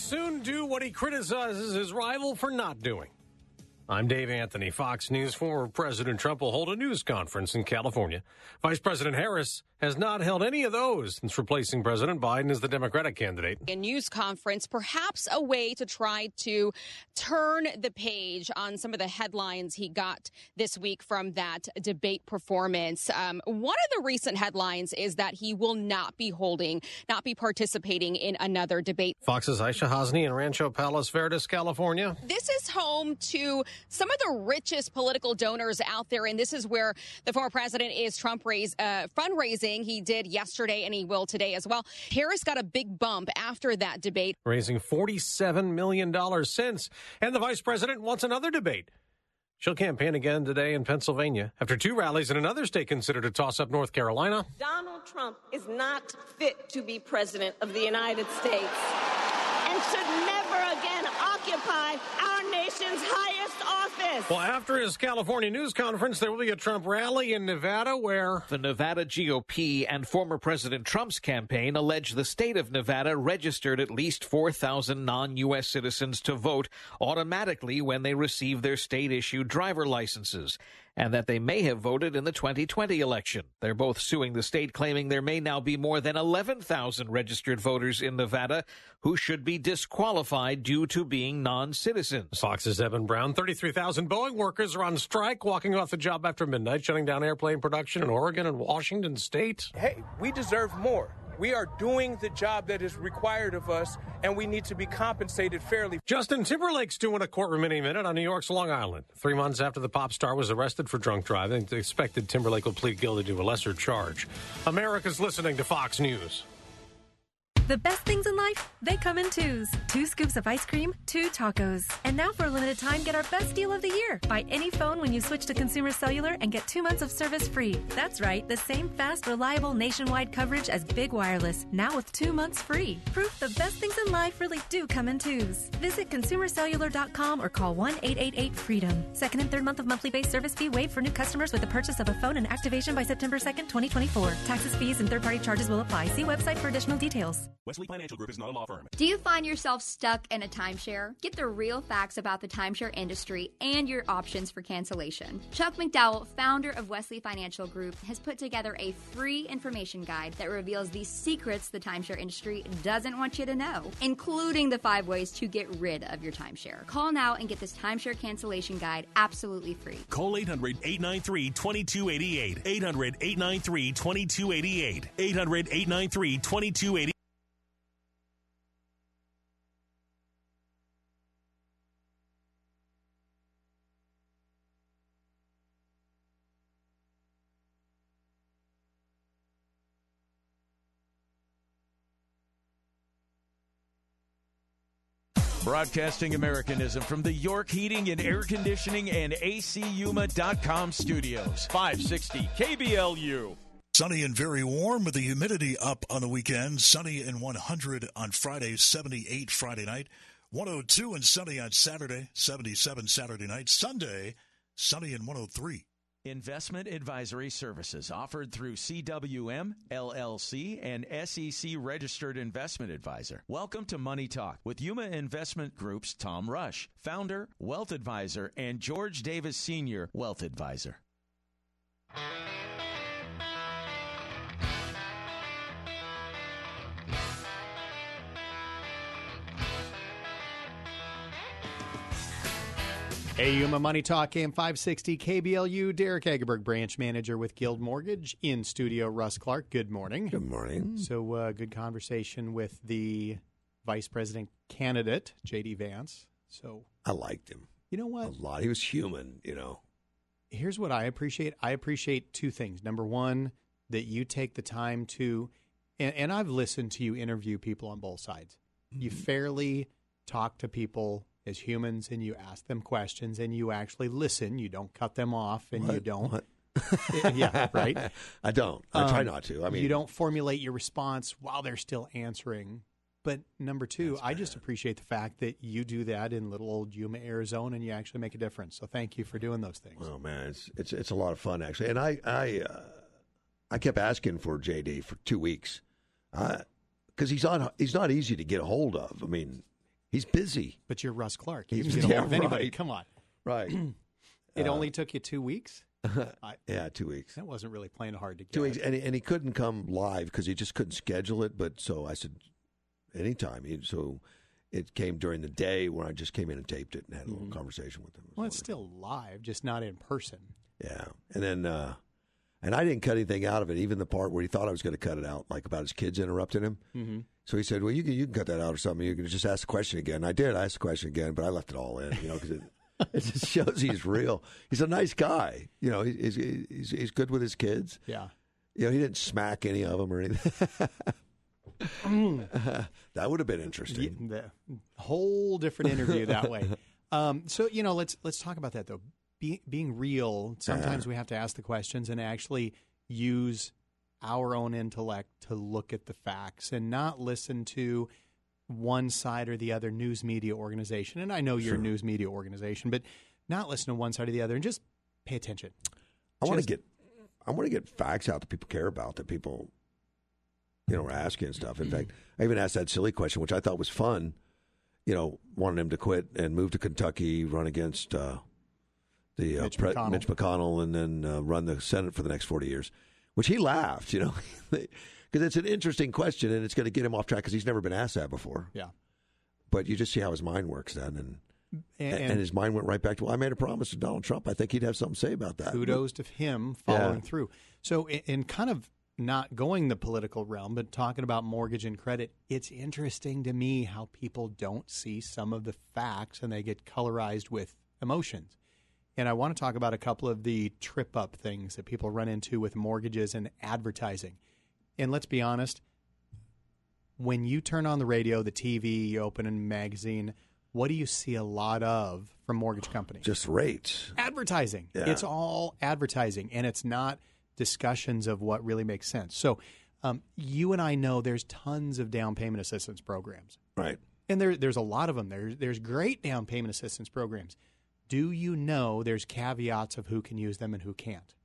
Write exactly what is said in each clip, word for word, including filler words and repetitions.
soon do what he criticizes his rival for not doing. I'm Dave Anthony, Fox News. Former President Trump will hold a news conference in California. Vice President Harris has not held any of those since replacing President Biden as the Democratic candidate. A news conference, perhaps a way to try to turn the page on some of the headlines he got this week from that debate performance. Um, one of the recent headlines is that he will not be holding, not be participating in another debate. Fox's Aisha Hasni in Rancho Palos Verdes, California. This is home to some of the richest political donors out there, and this is where the former president is Trump raise, uh, fundraising. He did yesterday, and he will today as well. Harris got a big bump after that debate, raising forty-seven million dollars since, and the vice president wants another debate. She'll campaign again today in Pennsylvania after two rallies in another state considered a toss-up, North Carolina. Donald Trump is not fit to be president of the United States and should never again occupy our nation's highest office. Well, after his California news conference, there will be a Trump rally in Nevada where the Nevada G O P and former President Trump's campaign allege the state of Nevada registered at least four thousand non-U S citizens to vote automatically when they receive their state-issued driver licenses, and that they may have voted in the twenty twenty election. They're both suing the state, claiming there may now be more than eleven thousand registered voters in Nevada who should be disqualified due to being non-citizens. Fox's Evan Brown. thirty-three thousand Boeing workers are on strike, walking off the job after midnight, shutting down airplane production in Oregon and Washington State. Hey, we deserve more. We are doing the job that is required of us, and we need to be compensated fairly. Justin Timberlake's doing a courtroom any minute on New York's Long Island. Three months after the pop star was arrested for drunk driving, it's expected Timberlake will plead guilty to a lesser charge. America's listening to Fox News. The best things in life, they come in twos. Two scoops of ice cream, two tacos. And now for a limited time, get our best deal of the year. Buy any phone when you switch to Consumer Cellular and get two months of service free. That's right, the same fast, reliable nationwide coverage as Big Wireless, now with two months free. Proof the best things in life really do come in twos. Visit consumer cellular dot com or call one eight eight eight freedom. Second and third month of monthly base service fee waived for new customers with the purchase of a phone and activation by September second, twenty twenty-four. Taxes, fees, and third-party charges will apply. See website for additional details. Wesley Financial Group is not a law firm. Do you find yourself stuck in a timeshare? Get the real facts about the timeshare industry and your options for cancellation. Chuck McDowell, founder of Wesley Financial Group, has put together a free information guide that reveals the secrets the timeshare industry doesn't want you to know, including the five ways to get rid of your timeshare. Call now and get this timeshare cancellation guide absolutely free. Call eight hundred, eight nine three, two two eight eight. eight hundred, eight nine three, two two eight eight. eight hundred, eight nine three, two two eight eight. Broadcasting Americanism from the York Heating and Air Conditioning and A C Yuma dot com studios. five sixty K B L U. Sunny and very warm with the humidity up on the weekend. Sunny and one hundred on Friday, seventy-eight Friday night. one oh two and sunny on Saturday, seventy-seven Saturday night. Sunday, sunny and one oh three. Investment advisory services offered through C W M, L L C, and S E C Registered Investment Advisor. Welcome to Money Talk with Yuma Investment Group's Tom Rush, founder, wealth advisor, and George Davis Senior, wealth advisor. Hey, Yuma Money Talk, A M five sixty K B L U. Derek Egerberg, branch manager with Guild Mortgage. In studio, Russ Clark. Good morning. Good morning. So, uh, good conversation with the vice president candidate, J D. Vance. So I liked him. You know what? A lot. He was human, you know. Here's what I appreciate. I appreciate two things. Number one, that you take the time to, and, and I've listened to you interview people on both sides. Mm-hmm. You fairly talk to people as humans, and you ask them questions, and you actually listen. You don't cut them off, and what? you don't. What? Yeah, right? I don't. I try um, not to. I mean, you don't formulate your response while they're still answering. But number two, I just appreciate the fact that you do that in little old Yuma, Arizona, and you actually make a difference. So thank you for doing those things. Oh man, it's it's it's a lot of fun actually. And I I uh, I kept asking for J D for two weeks, because uh, he's on he's not easy to get a hold of. I mean, He's busy. But you're Russ Clark. You He's, can get a hold yeah, of anybody. right. Come on. Right. It Uh, only took you two weeks? I, yeah, two weeks. That wasn't really playing hard to get. Two weeks, and he, and he couldn't come live because he just couldn't schedule it. But so I said, anytime. He, so it came during the day when I just came in and taped it and had a little Mhm. conversation with him. Well, it's still live, just not in person. Yeah, and then uh, and I didn't cut anything out of it, even the part where he thought I was going to cut it out, like about his kids interrupting him. Mm-hmm. So he said, "Well, you can you can cut that out or something. You can just ask the question again." I did. I asked the question again, but I left it all in, you know, because it, it just shows he's real. He's a nice guy, you know. He's he's he's good with his kids. Yeah, you know, he didn't smack any of them or anything. That would have been interesting. The whole different interview that way. Um, so you know, let's let's talk about that though. Be, being real, sometimes Yeah. we have to ask the questions and actually use our own intellect to look at the facts and not listen to one side or the other news media organization. And I know you're Sure. a news media organization, but not listen to one side or the other and just pay attention. I want to Just- get I want to get facts out that people care about, that people, you know, are asking and stuff. In fact, I even asked that silly question, which I thought was fun. You know, wanted him to quit and move to Kentucky, run against uh, the uh, Mitch Pre- McConnell. Mitch McConnell, and then uh, run the Senate for the next forty years. Which he laughed, you know, because it's an interesting question and it's going to get him off track because he's never been asked that before. Yeah. But you just see how his mind works then, and And- and, his mind went right back to, well, I made a promise to Donald Trump. I think he'd have something to say about that. Kudos to him following Yeah. through. So, in, in kind of not going the political realm, but talking about mortgage and credit, it's interesting to me how people don't see some of the facts and they get colorized with emotions. And I want to talk about a couple of the trip up things that people run into with mortgages and advertising. And let's be honest, when you turn on the radio, the T V, you open a magazine, what do you see a lot of from mortgage companies? Just rates. Advertising. Yeah. It's all advertising, and it's not discussions of what really makes sense. So um, you and I know there's tons of down payment assistance programs. Right. And there, there's a lot of them. There's, there's great down payment assistance programs. Do you know there's caveats of who can use them and who can't?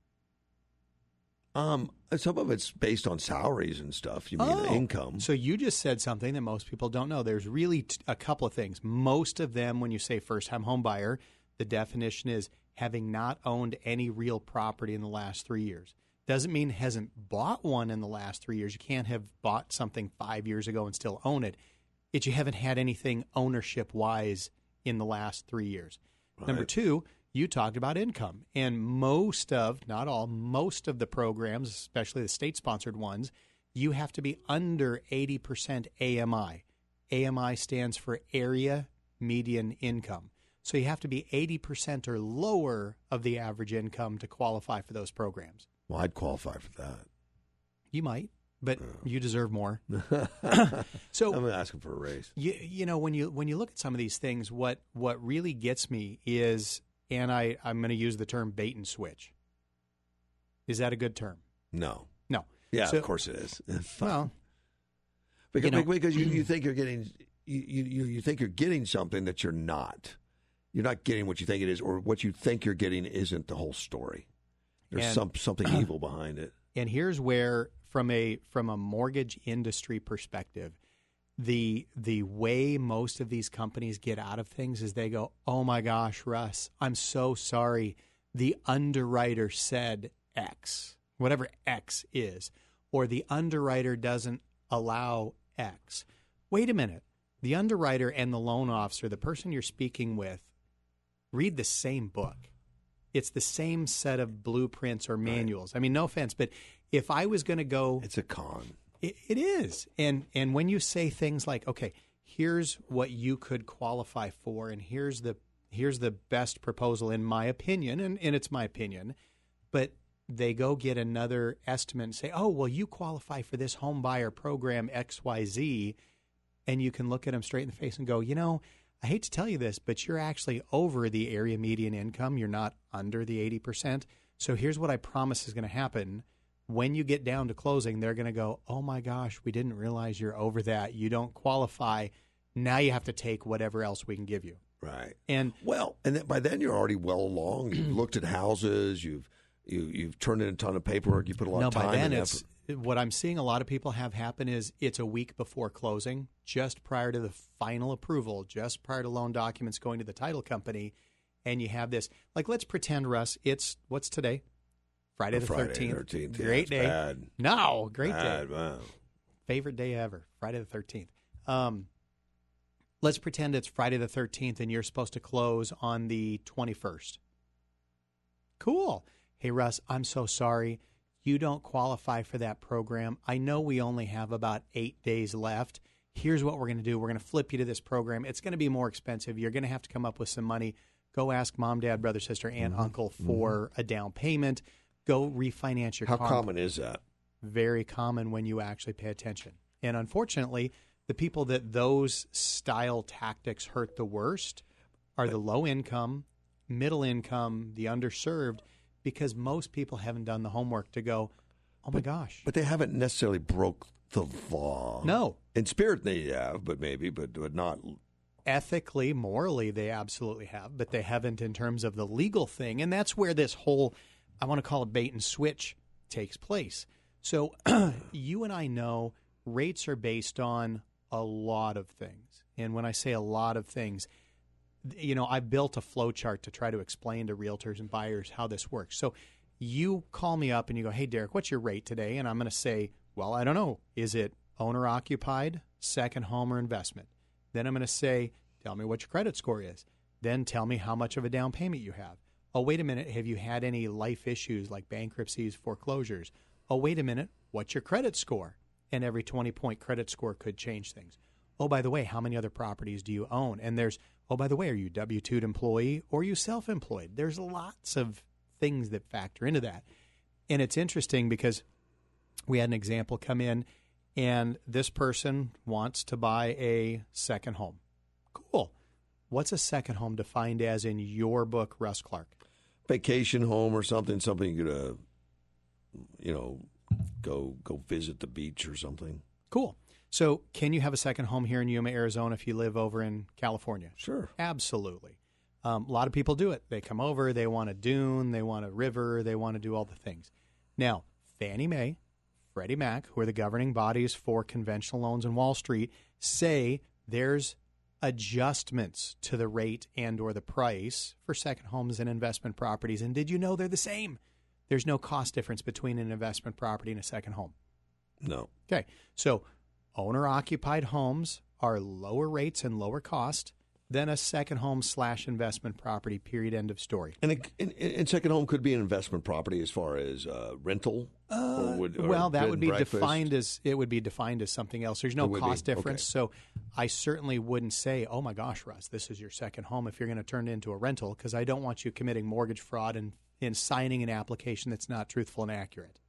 Um, some of it's based on salaries and stuff. You mean Oh, income? So you just said something that most people don't know. There's really t- a couple of things. Most of them, when you say first-time home buyer, the definition is having not owned any real property in the last three years. Doesn't mean hasn't bought one in the last three years. You can't have bought something five years ago and still own it. It's you haven't had anything ownership-wise in the last three years. Number Right. two, you talked about income. And most of, not all, most of the programs, especially the state-sponsored ones, you have to be under eighty percent A M I. A M I stands for Area Median Income. So you have to be eighty percent or lower of the average income to qualify for those programs. Well, I'd qualify for that. You might, but you deserve more. So I'm asking for a raise. You, you know, when you when you look at some of these things, what what really gets me is, and I, I'm going to use the term bait and switch. Is that a good term? No. No. Yeah, So- of course it is. Well, because, you know- because you, you think you're getting you, you you think you're getting something that you're not. You're not getting what you think it is, or what you think you're getting isn't the whole story. There's And- some something evil behind it. And here's where, from a from a mortgage industry perspective, the the way most of these companies get out of things is they go, "Oh my gosh, Russ, I'm so sorry. The underwriter said X, whatever X is, or the underwriter doesn't allow X." Wait a minute. The underwriter and the loan officer, the person you're speaking with, read the same book. It's the same set of blueprints or manuals. I mean, no offense, but if I was going to go, it's a con. It, it is, and and when you say things like, "Okay, here's what you could qualify for, and here's the here's the best proposal in my opinion," and, and it's my opinion, but they go get another estimate and say, "Oh, well, you qualify for this home buyer program X Y Z," and you can look at them straight in the face and go, "You know, I hate to tell you this, but you're actually over the area median income. You're not under the eighty percent. So here's what I promise is going to happen. When you get down to closing, they're going to go, oh, my gosh, we didn't realize you're over that. You don't qualify. Now you have to take whatever else we can give you." Right. And well, and then by then you're already well along. You've looked at houses. You've you, you've turned in a ton of paperwork. You put a lot no, of time by then and it's effort. what I'm seeing a lot of people have happen is it's a week before closing, just prior to the final approval, just prior to loan documents going to the title company, and you have this. Like, let's pretend, Russ, it's, what's today? Friday the Friday thirteenth. thirteenth. Great yeah, day. Bad. No, great bad, day. Wow. Favorite day ever, Friday the thirteenth. Um, let's pretend it's Friday the thirteenth and you're supposed to close on the twenty-first. Cool. Hey, Russ, I'm so sorry. You don't qualify for that program. I know we only have about eight days left. Here's what we're going to do. We're going to flip you to this program. It's going to be more expensive. You're going to have to come up with some money. Go ask mom, dad, brother, sister, aunt, Mm-hmm. uncle for Mm-hmm. a down payment. Go refinance your How car. common is that? Very common when you actually pay attention. And unfortunately, the people that those style tactics hurt the worst are the low income, middle income, the underserved, because most people haven't done the homework to go, oh my gosh. But they haven't necessarily broke the law. No. In spirit they have, but maybe, but, but not. Ethically, morally, they absolutely have, but they haven't in terms of the legal thing. And that's where this whole, I want to call it bait and switch, takes place. So you and I know rates are based on a lot of things. And when I say a lot of things, you know, I built a flow chart to try to explain to realtors and buyers how this works. So you call me up and you go, hey, Derek, what's your rate today? And I'm going to say, well, I don't know. Is it owner-occupied, second home, or investment? Then I'm going to say, tell me what your credit score is. Then tell me how much of a down payment you have. Oh, wait a minute. Have you had any life issues like bankruptcies, foreclosures? Oh, wait a minute. What's your credit score? And every twenty-point credit score could change things. Oh, by the way, how many other properties do you own? And there's, oh, by the way, are you W two'd employee or are you self-employed? There's lots of things that factor into that. And it's interesting because we had an example come in, and this person wants to buy a second home. Cool. What's a second home defined as in your book, Russ Clark? Vacation home or something, something you're going to, you know, go go visit the beach or something. Cool. So can you have a second home here in Yuma, Arizona if you live over in California? Sure. Absolutely. Um, a lot of people do it. They come over, they want a dune, they want a river, they want to do all the things. Now, Fannie Mae, Freddie Mac, who are the governing bodies for conventional loans in Wall Street, say there's adjustments to the rate and or the price for second homes and investment properties. And did you know they're the same? There's no cost difference between an investment property and a second home. No. Okay. So owner-occupied homes are lower rates and lower cost than a second home slash investment property, period, end of story. And, a, and, and second home could be an investment property as far as uh, rental? Uh, or would, or well, that would be breakfast? defined as, it would be defined as something else. There's no It would cost be. difference. Okay. So I certainly wouldn't say, oh my gosh, Russ, this is your second home if you're going to turn it into a rental, because I don't want you committing mortgage fraud and, and signing an application that's not truthful and accurate.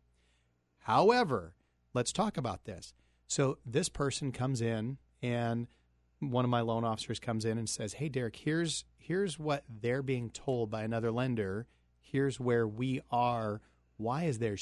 However, let's talk about this. So this person comes in, and one of my loan officers comes in and says, hey, Derek, here's here's what they're being told by another lender. Here's where we are. Why is there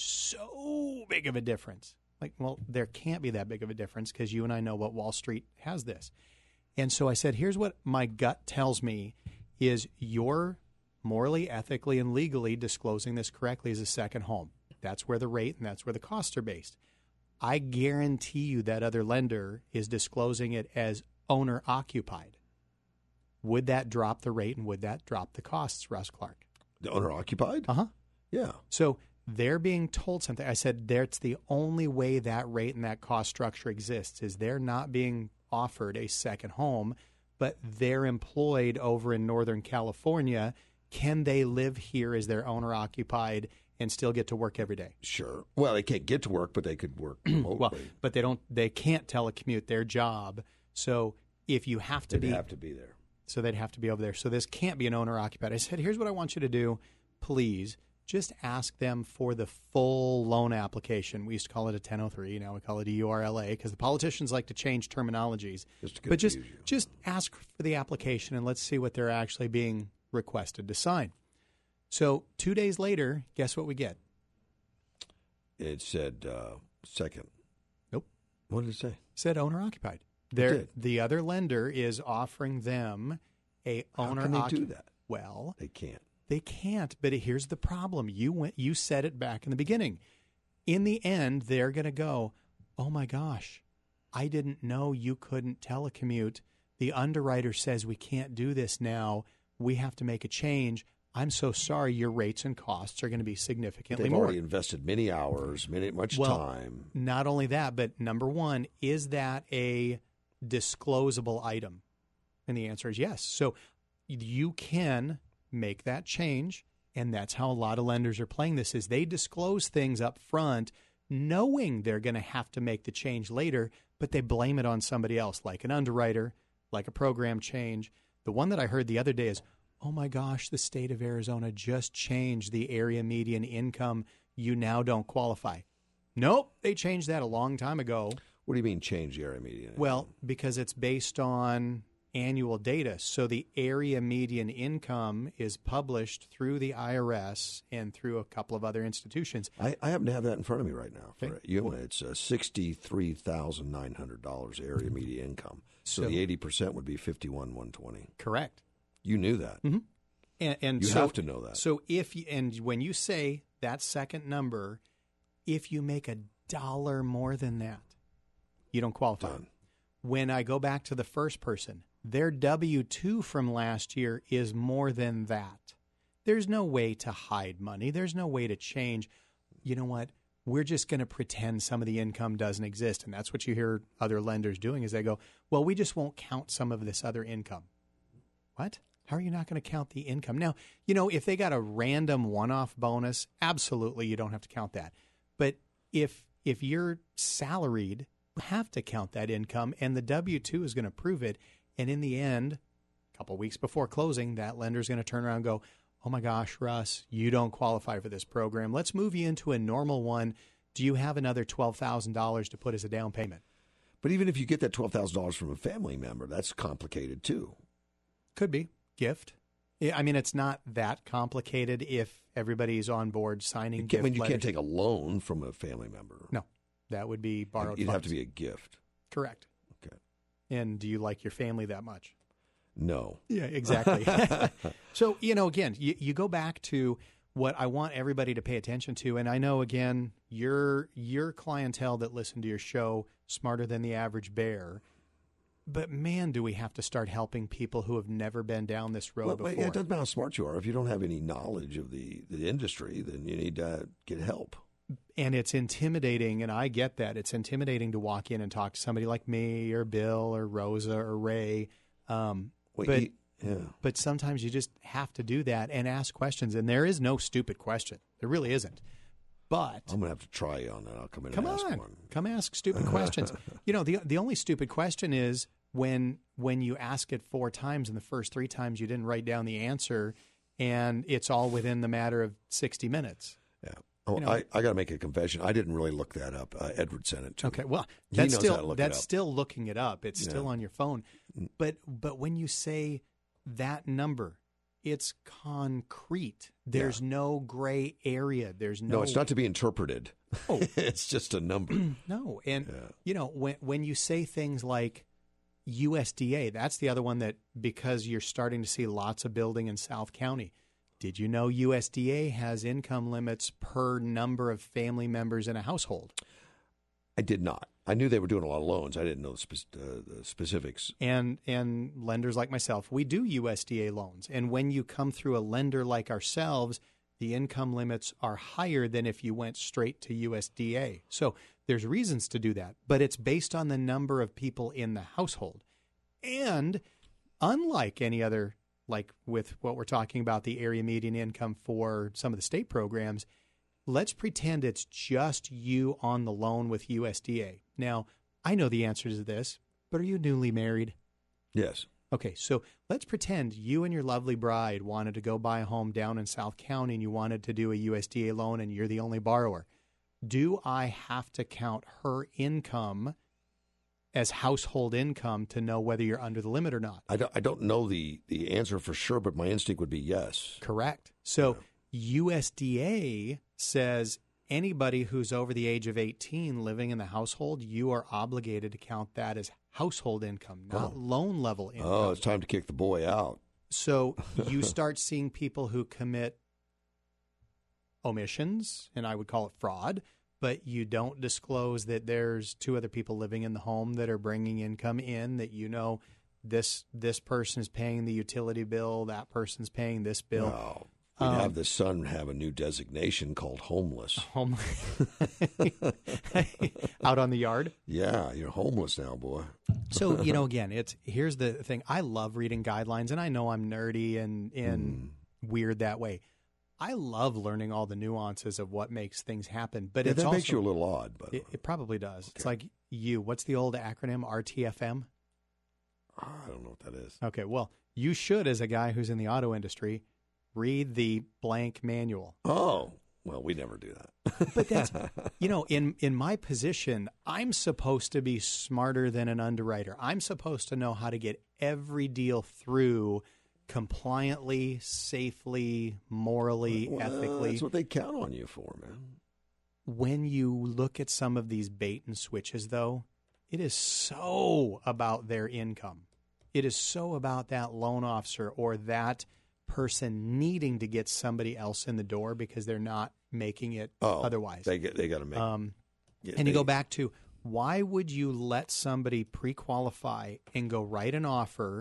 so big of a difference? Like, well, there can't be that big of a difference because you and I know what Wall Street has this. And so I said, here's what my gut tells me is you're morally, ethically, and legally disclosing this correctly as a second home. That's where the rate and that's where the costs are based. I guarantee you that other lender is disclosing it as owner-occupied. Would that drop the rate and would that drop the costs, Russ Clark? The owner-occupied? Uh-huh. Yeah. So they're being told something. I said that's the only way that rate and that cost structure exists is they're not being offered a second home, but they're employed over in Northern California. Can they live here as their owner-occupied and still get to work every day? Sure. Well, they can't get to work, but they could work remotely. Well, but they don't. They can't telecommute their job. So if you have to They'd be, have to be there. So they'd have to be over there. So this can't be an owner-occupied. I said, here's what I want you to do. Please just ask them for the full loan application. We used to call it a ten oh three. Now we call it a U R L A because the politicians like to change terminologies. Just to but just you. just ask for the application and let's see what they're actually being requested to sign. So two days later, guess what we get? It said uh, second. Nope. What did it say? It said owner-occupied. did. The other lender is offering them a owner. How can they do that? Well, they can't. They can't. But here's the problem: you went, you said it back in the beginning. in the end, they're going to go, oh my gosh, I didn't know you couldn't telecommute. The underwriter says we can't do this now. We have to make a change. I'm so sorry, your rates and costs are going to be significantly They've more. already invested many hours, many much well, time. Not only that, but number one, is that a disclosable item? And the answer is yes. So you can make that change, and that's how a lot of lenders are playing this, is they disclose things up front knowing they're going to have to make the change later, but they blame it on somebody else, like an underwriter, like a program change. The one that I heard the other day is, oh my gosh, the state of Arizona just changed the area median income. You now don't qualify. Nope, they changed that a long time ago. What do you mean change the area median income? Well, because it's based on annual data. So the area median income is published through the I R S and through a couple of other institutions. I, I happen to have that in front of me right now. For Okay. you, it's uh, sixty-three thousand nine hundred dollars area median income. So, So- the eighty percent would be fifty-one thousand one hundred twenty. Correct. You knew that. Mm-hmm. And, and You so, have to know that. So if you, and when you say that second number, if you make a dollar more than that, you don't qualify. Done. When I go back to the first person, their W two from last year is more than that. There's no way to hide money. There's no way to change. You know what? We're just going to pretend some of the income doesn't exist. And that's what you hear other lenders doing is they go, well, we just won't count some of this other income. What? How are you not going to count the income? Now, you know, if they got a random one-off bonus, absolutely you don't have to count that. But if if you're salaried, you have to count that income, and the W two is going to prove it. And in the end, a couple weeks before closing, that lender's going to turn around and go, oh my gosh, Russ, you don't qualify for this program. Let's move you into a normal one. Do you have another twelve thousand dollars to put as a down payment? But even if you get that twelve thousand dollars from a family member, that's complicated too. Could be. Gift. Yeah, I mean, it's not that complicated if everybody's on board signing You can't, gift I mean, you letters. can't take a loan from a family member. No, that would be borrowed It'd funds. have to be a gift. Correct. Okay. And do you like your family that much? No. Yeah, exactly. So, you know, again, you, you go back to what I want everybody to pay attention to. And I know, again, your your clientele that listen to your show, smarter than the average bear. But, man, do we have to start helping people who have never been down this road Well, before. yeah, it doesn't matter how smart you are. If you don't have any knowledge of the, the industry, then you need to get help. And it's intimidating, and I get that. It's intimidating to walk in and talk to somebody like me or Bill or Rosa or Ray. Um, Well, but, you- yeah. but sometimes you just have to do that and ask questions. And there is no stupid question. There really isn't. But I'm going to have to try you on that. I'll come in come and ask on, one. come ask stupid questions. You know, the the only stupid question is when when you ask it four times and the first three times you didn't write down the answer, and it's all within the matter of sixty minutes. Yeah. Oh, You know- I, I got to make a confession. I didn't really look that up. Uh, Edward sent it to Okay, me. well, He that's knows how to still look it that's up. still looking it up. It's still Yeah. on your phone. But but when you say that number, it's concrete. There's no gray area. There's no No, it's not to be interpreted. Oh. It's just a number. No, and Yeah. you know when when you say things like U S D A, that's the other one that because you're starting to see lots of building in South County. Did you know U S D A has income limits per number of family members in a household? I did not. I knew they were doing a lot of loans. I didn't know the, spe- uh, the specifics. And and lenders like myself, we do U S D A loans. And when you come through a lender like ourselves, the income limits are higher than if you went straight to U S D A. So there's reasons to do that, but it's based on the number of people in the household. And unlike any other, like with what we're talking about, the area median income for some of the state programs, let's pretend it's just you on the loan with U S D A. Now, I know the answer to this, but are you newly married? Yes. Okay, so let's pretend you and your lovely bride wanted to go buy a home down in South County and you wanted to do a U S D A loan and you're the only borrower. Do I have to count her income as household income to know whether you're under the limit or not? I don't, I don't know the, the answer for sure, but my instinct would be yes. Correct. So U S D A says anybody who's over the age of eighteen living in the household, you are obligated to count that as household income, not Oh. loan level income. Oh, it's time to kick the boy out. So you start seeing people who commit omissions, and I would call it fraud, but you don't disclose that there's two other people living in the home that are bringing income in, that you know this this person is paying the utility bill, that person's paying this bill. Wow. We'd Um, have the son have a new designation called homeless. Homeless. Out on the yard? Yeah, you're homeless now, boy. So, you know, again, it's here's the thing. I love reading guidelines, and I know I'm nerdy and, and mm. weird that way. I love learning all the nuances of what makes things happen. But yeah, it's that also, makes you a little odd. But it, it probably does. Okay. It's like you. What's the old acronym? R T F M? I don't know what that is. Okay, well, you should, as a guy who's in the auto industry, read the blank manual. Oh, well, we never do that. But that's, you know, in, in my position, I'm supposed to be smarter than an underwriter. I'm supposed to know how to get every deal through compliantly, safely, morally, well, ethically. That's what they count on you for, man. When you look at some of these bait and switches, though, it is so about their income. It is so about that loan officer or that person needing to get somebody else in the door because they're not making it oh, otherwise. They get, they got to make. Um, yeah, and they, you go back to, why would you let somebody pre-qualify and go write an offer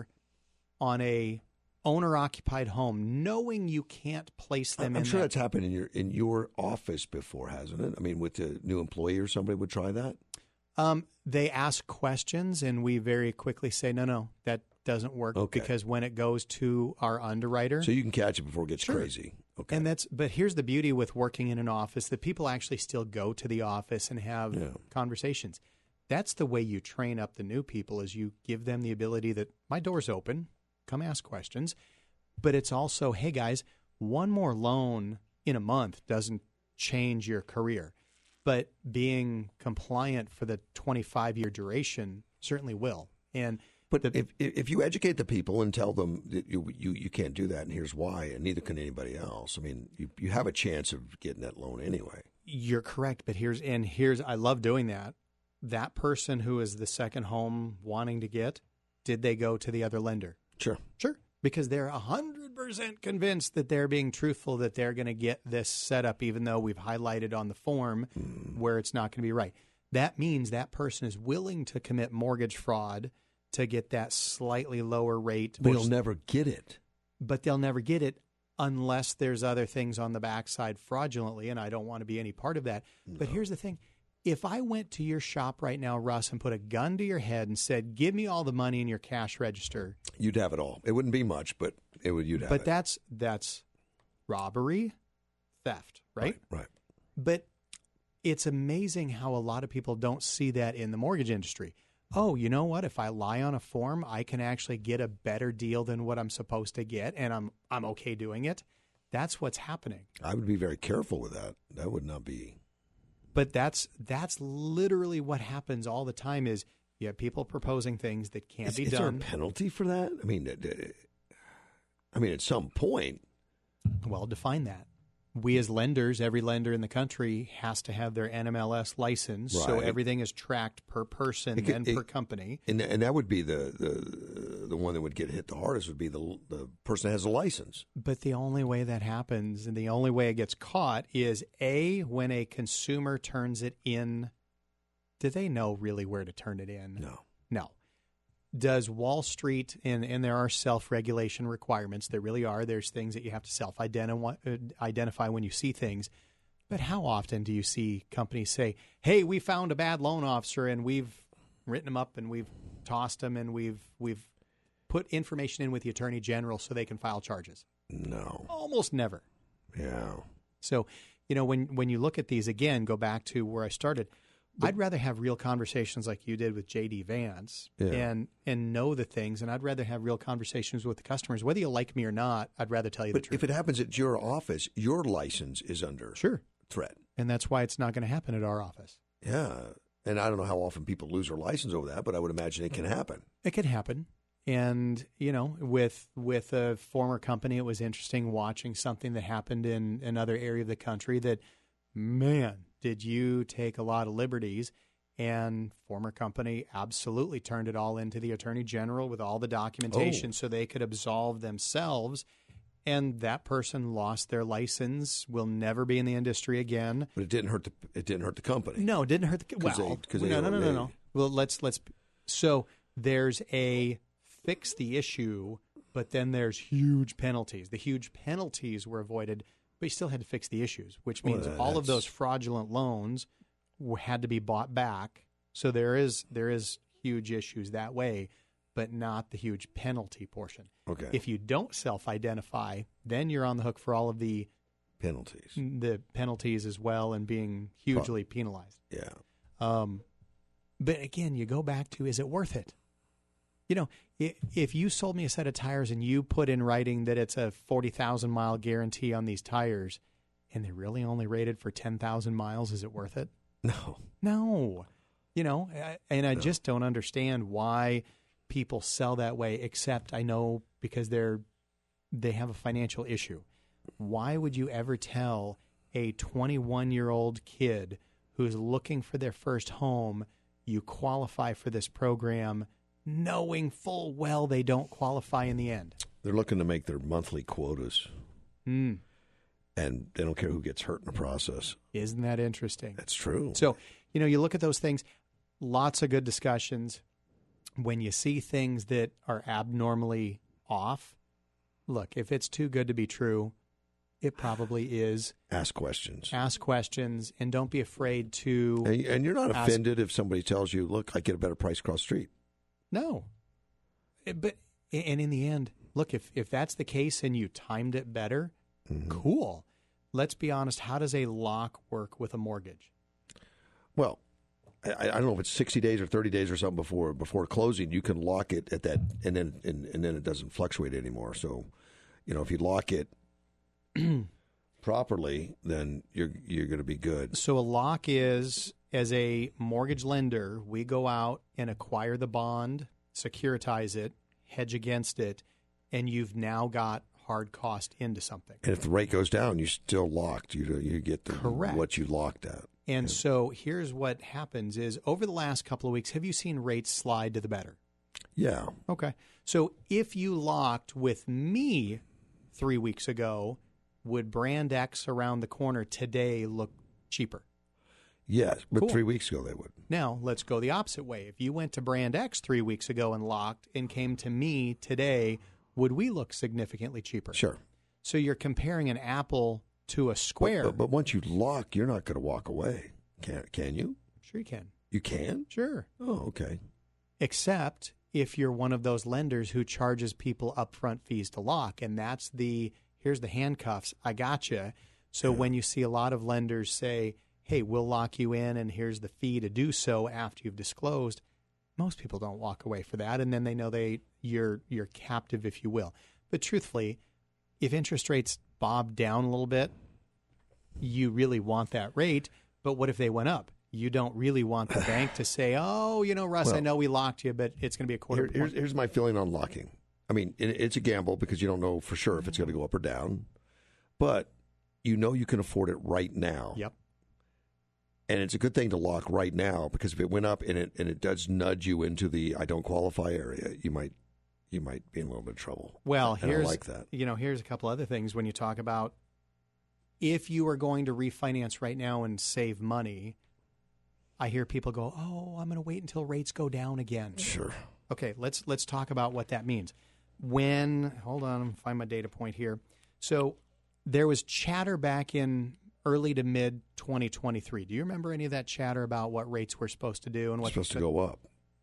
on a owner-occupied home, knowing you can't place them? I'm in sure that. that's happened in your in your office before, hasn't it? I mean, with the new employee or somebody would try that. Um, they ask questions, and we very quickly say, no, no, that doesn't work okay. because when it goes to our underwriter. So you can catch it before it gets sure. crazy. Okay. And that's, but here's the beauty with working in an office, that people actually still go to the office and have yeah. conversations. That's the way you train up the new people, is you give them the ability that my door's open, come ask questions. But it's also, hey guys, one more loan in a month doesn't change your career. But being compliant for the twenty-five year duration certainly will. And But the, if if you educate the people and tell them that you, you you can't do that and here's why, and neither can anybody else, I mean, you, you have a chance of getting that loan anyway. You're correct, but here's and here's I love doing that. That person who is the second home wanting to get, did they go to the other lender? Sure, sure, because they're a hundred percent convinced that they're being truthful, that they're going to get this set up, even though we've highlighted on the form mm. where it's not going to be right. That means that person is willing to commit mortgage fraud to get that slightly lower rate. But they'll never get it. But they'll never get it unless there's other things on the backside fraudulently, and I don't want to be any part of that. No. But here's the thing. If I went to your shop right now, Russ, and put a gun to your head and said, give me all the money in your cash register. You'd have it all. It wouldn't be much, but it would. You'd have but it. But that's that's robbery, theft, right? Right, right. But it's amazing how a lot of people don't see that in the mortgage industry. Oh, you know what? If I lie on a form, I can actually get a better deal than what I'm supposed to get, and I'm I'm okay doing it. That's what's happening. I would be very careful with that. That would not be. But that's that's literally what happens all the time. Is you have people proposing things that can't is, be is done. Is there a penalty for that? I mean, I mean, at some point. Well, define that. We as lenders, every lender in the country has to have their N M L S license, right. So everything is tracked per person could, and it, per company. And and that would be the, the the one that would get hit the hardest would be the the person that has a license. But the only way that happens and the only way it gets caught is A, when a consumer turns it in. Do they know really where to turn it in? No. No. Does Wall Street, and, and there are self-regulation requirements, there really are. There's things that you have to self-identify when you see things. But how often do you see companies say, hey, we found a bad loan officer and we've written him up and we've tossed him and we've we've put information in with the Attorney General so they can file charges? No. Almost never. Yeah. So, you know, when, when you look at these, again, go back to where I started, But, I'd rather have real conversations like you did with J D Vance yeah. and and know the things, and I'd rather have real conversations with the customers. Whether you like me or not, I'd rather tell you but the truth. If it happens at your office, your license is under sure. threat. And that's why it's not going to happen at our office. Yeah. And I don't know how often people lose their license over that, but I would imagine it can happen. It can happen. And, you know, with with a former company, it was interesting watching something that happened in another area of the country that, man, did you take a lot of liberties? And former company absolutely turned it all into the Attorney General with all the documentation oh. so they could absolve themselves. and that person lost their license, will never be in the industry again. But it didn't hurt the it didn't hurt the company. No, it didn't hurt the well. They, cause no, they, no, no, they, no, no. Well, let's let's. So there's a fix the issue, but then there's huge penalties. The huge penalties were avoided, but you still had to fix the issues, which means well, all of those fraudulent loans had to be bought back. So there is there is huge issues that way, but not the huge penalty portion. Okay. If you don't self-identify, then you're on the hook for all of the penalties, the penalties as well, and being hugely Pro- penalized. Yeah. Um, but again, you go back to, is it worth it? You know, if you sold me a set of tires and you put in writing that it's a forty thousand mile guarantee on these tires, and they're really only rated for ten thousand miles, is it worth it? No. No. You know, and I no. just don't understand why people sell that way, except I know because they're they have a financial issue. Why would you ever tell a twenty-one-year-old kid who's looking for their first home, you qualify for this program, knowing full well they don't qualify in the end? They're looking to make their monthly quotas. Mm. And they don't care who gets hurt in the process. Isn't that interesting? That's true. So, you know, you look at those things, lots of good discussions. When you see things that are abnormally off, look, if it's too good to be true, it probably is. Ask questions. Ask questions, and don't be afraid to And, and you're not ask, offended if somebody tells you, look, I get a better price across the street. No. But, and in the end, look, if, if that's the case and you timed it better, mm-hmm. cool. Let's be honest, how does a lock work with a mortgage? Well, I, I don't know if it's sixty days or thirty days or something before before closing. You can lock it at that, and then and, and then it doesn't fluctuate anymore. So, you know, if you lock it properly, then you're you're going to be good. So a lock is, as a mortgage lender, we go out and acquire the bond, securitize it, hedge against it, and you've now got hard cost into something. And if the rate goes down, you're still locked. You you get the, Correct. what you locked at. And yeah. so here's what happens is, over the last couple of weeks, have you seen rates slide to the better? Yeah. Okay. So if you locked with me three weeks ago, would Brand X around the corner today look cheaper? Yes, but Cool. three weeks ago they would. Now, let's go the opposite way. If you went to Brand X three weeks ago and locked and came to me today, would we look significantly cheaper? Sure. So you're comparing an apple to a square. But, but, but once you lock, you're not going to walk away. Can can you? Sure you can. You can? Sure. Oh, okay. Except if you're one of those lenders who charges people upfront fees to lock, and that's the, here's the handcuffs, I got you. So yeah. when you see a lot of lenders say, hey, we'll lock you in and here's the fee to do so after you've disclosed, most people don't walk away for that, and then they know they you're you're captive, if you will. But truthfully, if interest rates bob down a little bit, you really want that rate. But what if they went up? You don't really want the bank to say, oh, you know, Russ, well, I know we locked you, but it's going to be a quarter here, here's, here's my feeling on locking. I mean, it, it's a gamble because you don't know for sure if it's going to go up or down. But you know you can afford it right now. Yep. And it's a good thing to lock right now, because if it went up and it and it does nudge you into the I don't qualify area, you might you might be in a little bit of trouble. Well, and here's I like that. You know, here's a couple other things when you talk about if you are going to refinance right now and save money. I hear people go, "Oh, I'm going to wait until rates go down again." Sure. Okay, let's let's talk about what that means. When hold on, I'm find my data point here. So there was chatter back in early to mid twenty twenty-three. Do you remember any of that chatter about what rates were supposed to do and what supposed to go up?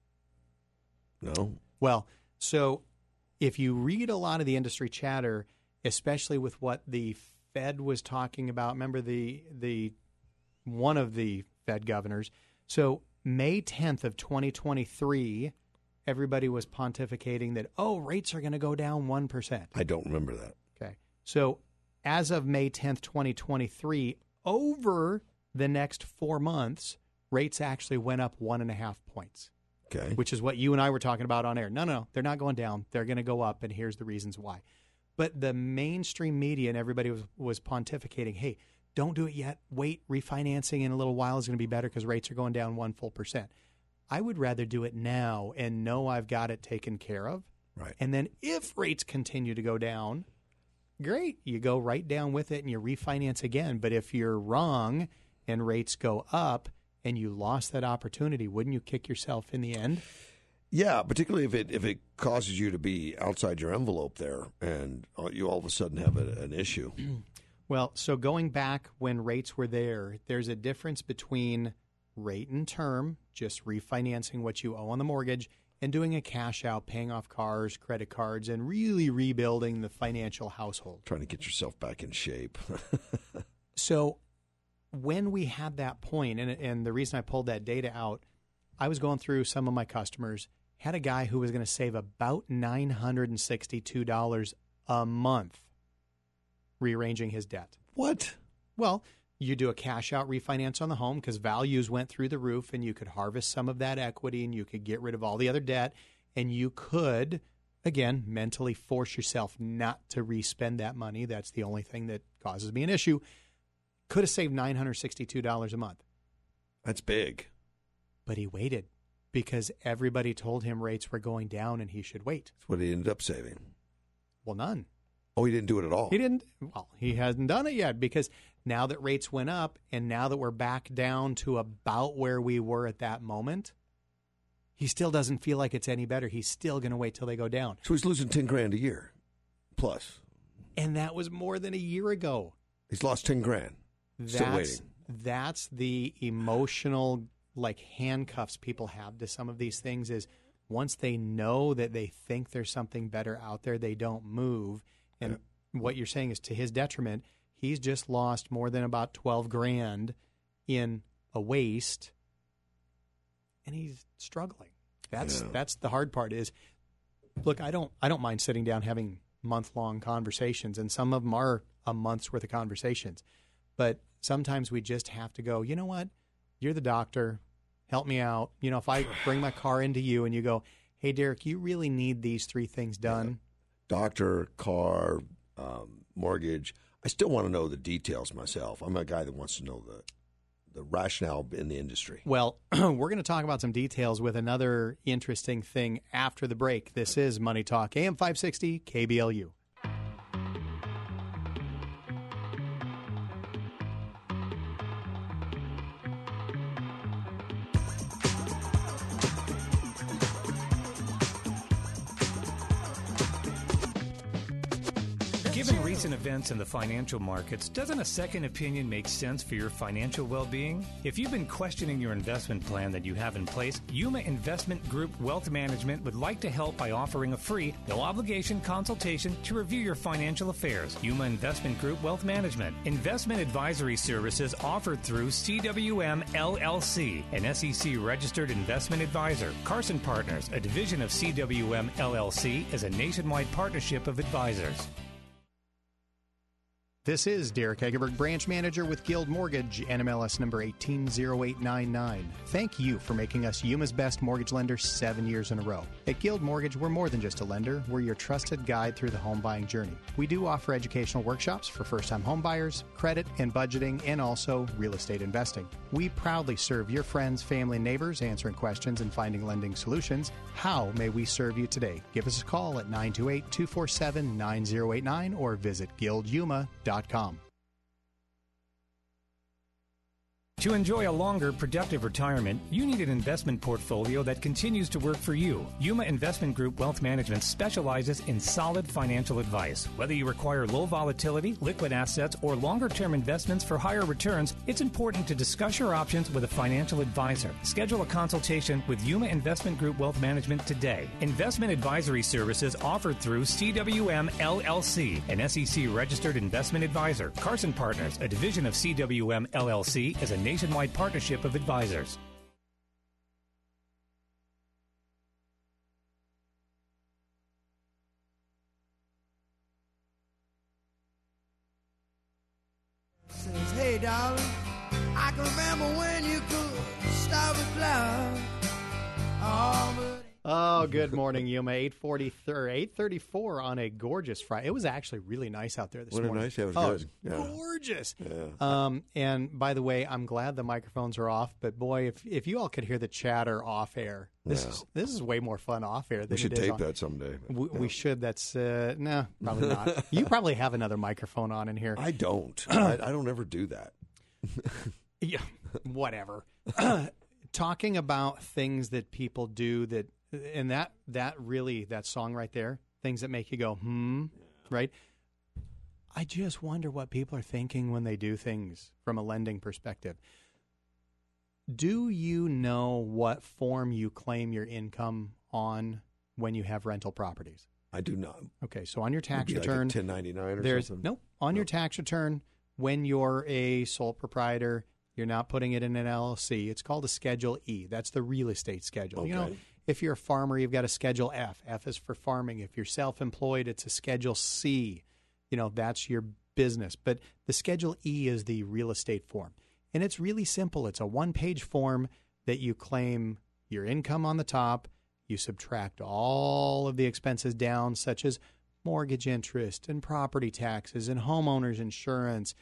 No. Well, so if you read a lot of the industry chatter, especially with what the Fed was talking about, remember the the one of the Fed governors. So May tenth of twenty twenty-three, everybody was pontificating that, oh, rates are going to go down one percent. I don't remember that. Okay. So as of May tenth, twenty twenty-three, over the next four months, rates actually went up one and a half points. Okay. Which is what you and I were talking about on air. No, no, they're not going down. They're going to go up, and here's the reasons why. But the mainstream media and everybody was, was pontificating, hey, don't do it yet. Wait, refinancing in a little while is going to be better because rates are going down one full percent. I would rather do it now and know I've got it taken care of. Right. And then if rates continue to go down, great. You go right down with it and you refinance again. But if you're wrong and rates go up and you lost that opportunity, wouldn't you kick yourself in the end? Yeah, particularly if it if it causes you to be outside your envelope there and you all of a sudden have a, an issue. Well, so going back when rates were there, there's a difference between rate and term, just refinancing what you owe on the mortgage, and doing a cash out, paying off cars, credit cards, and really rebuilding the financial household. Trying to get yourself back in shape. So when we had that point, and, and the reason I pulled that data out, I was going through some of my customers, had a guy who was going to save about nine hundred sixty-two dollars a month rearranging his debt. What? Well, you do a cash out refinance on the home because values went through the roof and you could harvest some of that equity and you could get rid of all the other debt and you could, again, mentally force yourself not to re-spend that money. That's the only thing that causes me an issue. Could have saved nine hundred sixty-two dollars a month. That's big. But he waited because everybody told him rates were going down and he should wait. That's what he ended up saving. Well, none. Oh, he didn't do it at all? He didn't. Well, he hasn't done it yet because now that rates went up and now that we're back down to about where we were at that moment, he still doesn't feel like it's any better. He's still going to wait till they go down. So he's losing ten grand a year plus. And that was more than a year ago. He's lost ten grand. That's, still waiting. That's the emotional like handcuffs people have to some of these things is once they know that they think there's something better out there, they don't move. And yeah. What you're saying is to his detriment, he's just lost more than about twelve grand in a waste, and he's struggling. That's yeah. that's the hard part is, look, I don't I don't mind sitting down having month-long conversations, and some of them are a month's worth of conversations. But sometimes we just have to go, you know what? You're the doctor. Help me out. You know, if I bring my car into you and you go, hey, Derek, you really need these three things done. Yeah. Doctor, car, um, mortgage. I still want to know the details myself. I'm a guy that wants to know the the rationale in the industry. Well, we're going to talk about some details with another interesting thing after the break. This is Money Talk, A M five sixty, K B L U. Given recent events in the financial markets, doesn't a second opinion make sense for your financial well-being? If you've been questioning your investment plan that you have in place, Yuma Investment Group Wealth Management would like to help by offering a free, no-obligation consultation to review your financial affairs. Yuma Investment Group Wealth Management. Investment advisory services offered through C W M L L C, an S E C-registered investment advisor. Carson Partners, a division of C W M L L C, is a nationwide partnership of advisors. This is Derek Egerberg, branch manager with Guild Mortgage, N M L S number one eight zero eight nine nine. Thank you for making us Yuma's best mortgage lender seven years in a row. At Guild Mortgage, we're more than just a lender. We're your trusted guide through the home buying journey. We do offer educational workshops for first-time home buyers, credit and budgeting, and also real estate investing. We proudly serve your friends, family, and neighbors, answering questions and finding lending solutions. How may we serve you today? Give us a call at nine two eight, two four seven, nine zero eight nine or visit guild yuma dot com. To enjoy a longer, productive retirement, you need an investment portfolio that continues to work for you. Yuma Investment Group Wealth Management specializes in solid financial advice. Whether you require low volatility, liquid assets, or longer-term investments for higher returns, it's important to discuss your options with a financial advisor. Schedule a consultation with Yuma Investment Group Wealth Management today. Investment advisory services offered through C W M L L C, an S E C-registered investment advisor. Carson Partners, a division of C W M L L C, is a nationwide partnership of advisors. Says, hey darling, I can remember when you could start with love. Oh, but Oh, good morning, Yuma. eight forty, eight thirty-four on a gorgeous Friday. It was actually really nice out there this What a morning. nice day. It was oh, good. It was Yeah. gorgeous. Yeah. Um, and by the way, I'm glad the microphones are off. But boy, if if you all could hear the chatter off air, this Yeah. is this is way more fun off air. Than We should it is tape on. that someday. We, Yeah. we should. That's uh, no, probably not. You probably have another microphone on in here. I don't. I, I don't ever do that. Yeah, whatever. Talking about things that people do that, and that that really, that song right there, things that make you go, hmm, right? I just wonder what people are thinking when they do things from a lending perspective. Do you know what form you claim your income on when you have rental properties? I do not. Okay, so on your tax Maybe like a return, ten ninety-nine or there's something? nope on your tax return when you're a sole proprietor, you're not putting it in an L L C. It's called a Schedule E. That's the real estate schedule. Okay. You know, if you're a farmer, you've got a Schedule F. F is for farming. If you're self-employed, it's a Schedule C. You know, that's your business. But the Schedule E is the real estate form. And it's really simple. It's a one-page form that you claim your income on the top. You subtract all of the expenses down, such as mortgage interest and property taxes and homeowners insurance,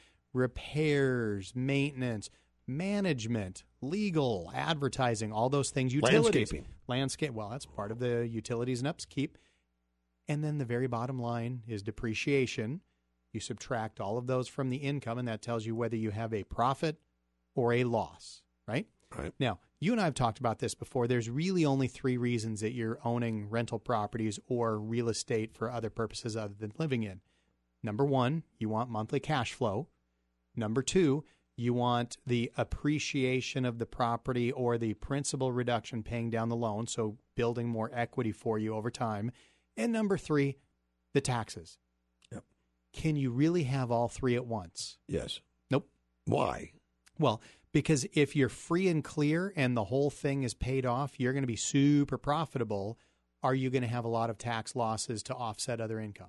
repairs, maintenance, management, legal, advertising, all those things, utilities. Landscaping. Landscape. Well, that's part of the utilities and upkeep. And then the very bottom line is depreciation. You subtract all of those from the income, and that tells you whether you have a profit or a loss, right? Right. Now, you and I have talked about this before. There's really only three reasons that you're owning rental properties or real estate for other purposes other than living in. Number one, you want monthly cash flow. Number two, you want the appreciation of the property or the principal reduction paying down the loan, so building more equity for you over time. And number three, the taxes. Yep. Can you really have all three at once? Yes. Nope. Why? Well, because if you're free and clear and the whole thing is paid off, you're going to be super profitable. Are you going to have a lot of tax losses to offset other income?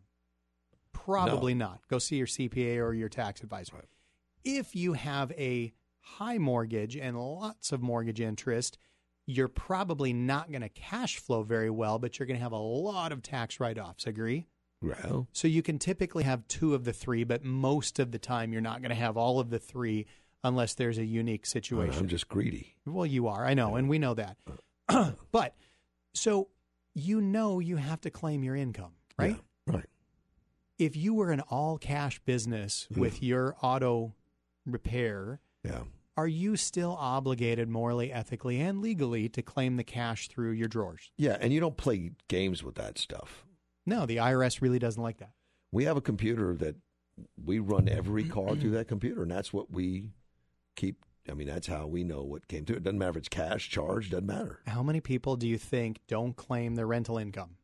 Probably No. not. Go see your C P A or your tax advisor. Right. If you have a high mortgage and lots of mortgage interest, you're probably not going to cash flow very well, but you're going to have a lot of tax write-offs. Agree? Well, So you can typically have two of the three, but most of the time you're not going to have all of the three unless there's a unique situation. I'm just greedy. Well, you are. I know, and we know that. But so you know you have to claim your income, right? Yeah, right. If you were an all-cash business with your auto repair, Yeah. are you still obligated morally, ethically, and legally to claim the cash through your drawers? Yeah, and you don't play games with that stuff. No, the I R S really doesn't like that. We have a computer that we run every car through that computer, and that's what we keep. I mean, that's how we know what came through. It doesn't matter if it's cash, charge, doesn't matter. How many people do you think don't claim their rental income?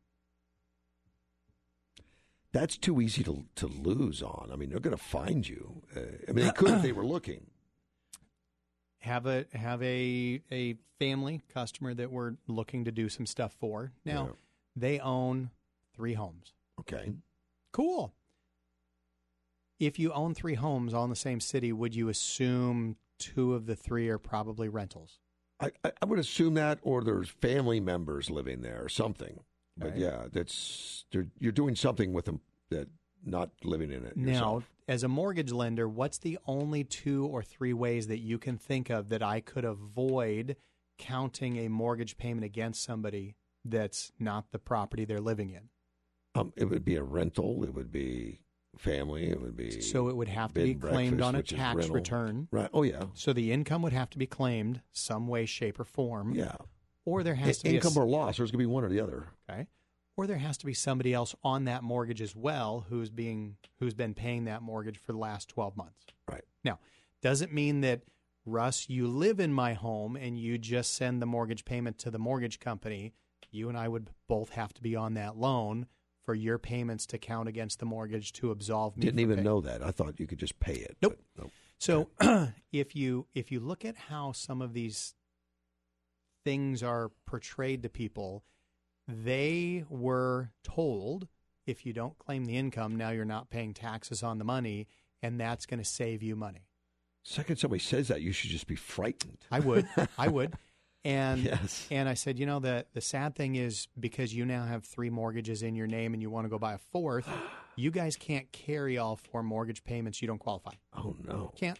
That's too easy to to lose on. I mean, they're going to find you. Uh, I mean, they could if they were looking. Have a have a a family customer that we're looking to do some stuff for. Now, Yeah. they own three homes. Okay. Cool. If you own three homes all in the same city, would you assume two of the three are probably rentals? I, I, I would assume that, or there's family members living there or something. But Right. yeah, that's they're- you're doing something with them that not living in it Now, yourself. as a mortgage lender, what's the only two or three ways that you can think of that I could avoid counting a mortgage payment against somebody that's not the property they're living in? Um, it would be a rental. It would be family. It would be So it would have to bed be and claimed breakfast, on a which is tax rental. return. Right. Oh yeah. So the income would have to be claimed some way, shape, or form. Yeah. Or there has I- to be a income s- or loss. There's going to be one or the other. Okay. Or there has to be somebody else on that mortgage as well who's being who's been paying that mortgage for the last twelve months. Right. Now, doesn't mean that Russ, you live in my home and you just send the mortgage payment to the mortgage company. You and I would both have to be on that loan for your payments to count against the mortgage to absolve me. Didn't from even pay- know that. I thought you could just pay it. Nope. but nope. So if you if you look at how some of these things are portrayed to people, they were told if you don't claim the income, now you're not paying taxes on the money, and that's going to save you money. Second somebody says that, you should just be frightened. I would. I would. And yes. and I said, you know, the, the sad thing is because you now have three mortgages in your name and you want to go buy a fourth, you guys can't carry all four mortgage payments. You don't qualify. Oh, no. Can't.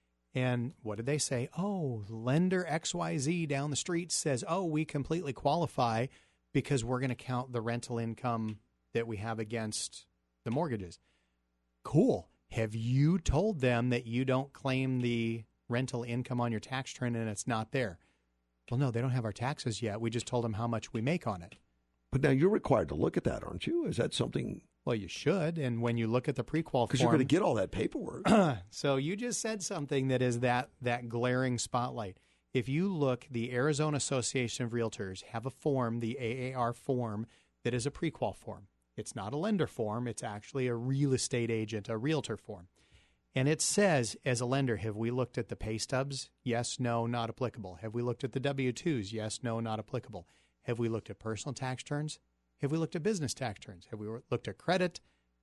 And what did they say? Oh, lender X Y Z down the street says, oh, we completely qualify because we're going to count the rental income that we have against the mortgages. Cool. Have you told them that you don't claim the rental income on your tax return and it's not there? Well, no, they don't have our taxes yet. We just told them how much we make on it. But now you're required to look at that, aren't you? Is that something? Well, you should. And when you look at the pre-qual form. Because you're going to get all that paperwork. So you just said something that is that that glaring spotlight. If you look, the Arizona Association of Realtors have a form, the A A R form, that is a pre-qual form. It's not a lender form. It's actually a real estate agent, a realtor form. And it says, as a lender, have we looked at the pay stubs? Yes, no, not applicable. Have we looked at the W two's? Yes, no, not applicable. Have we looked at personal tax returns? Have we looked at business tax returns? Have we looked at credit,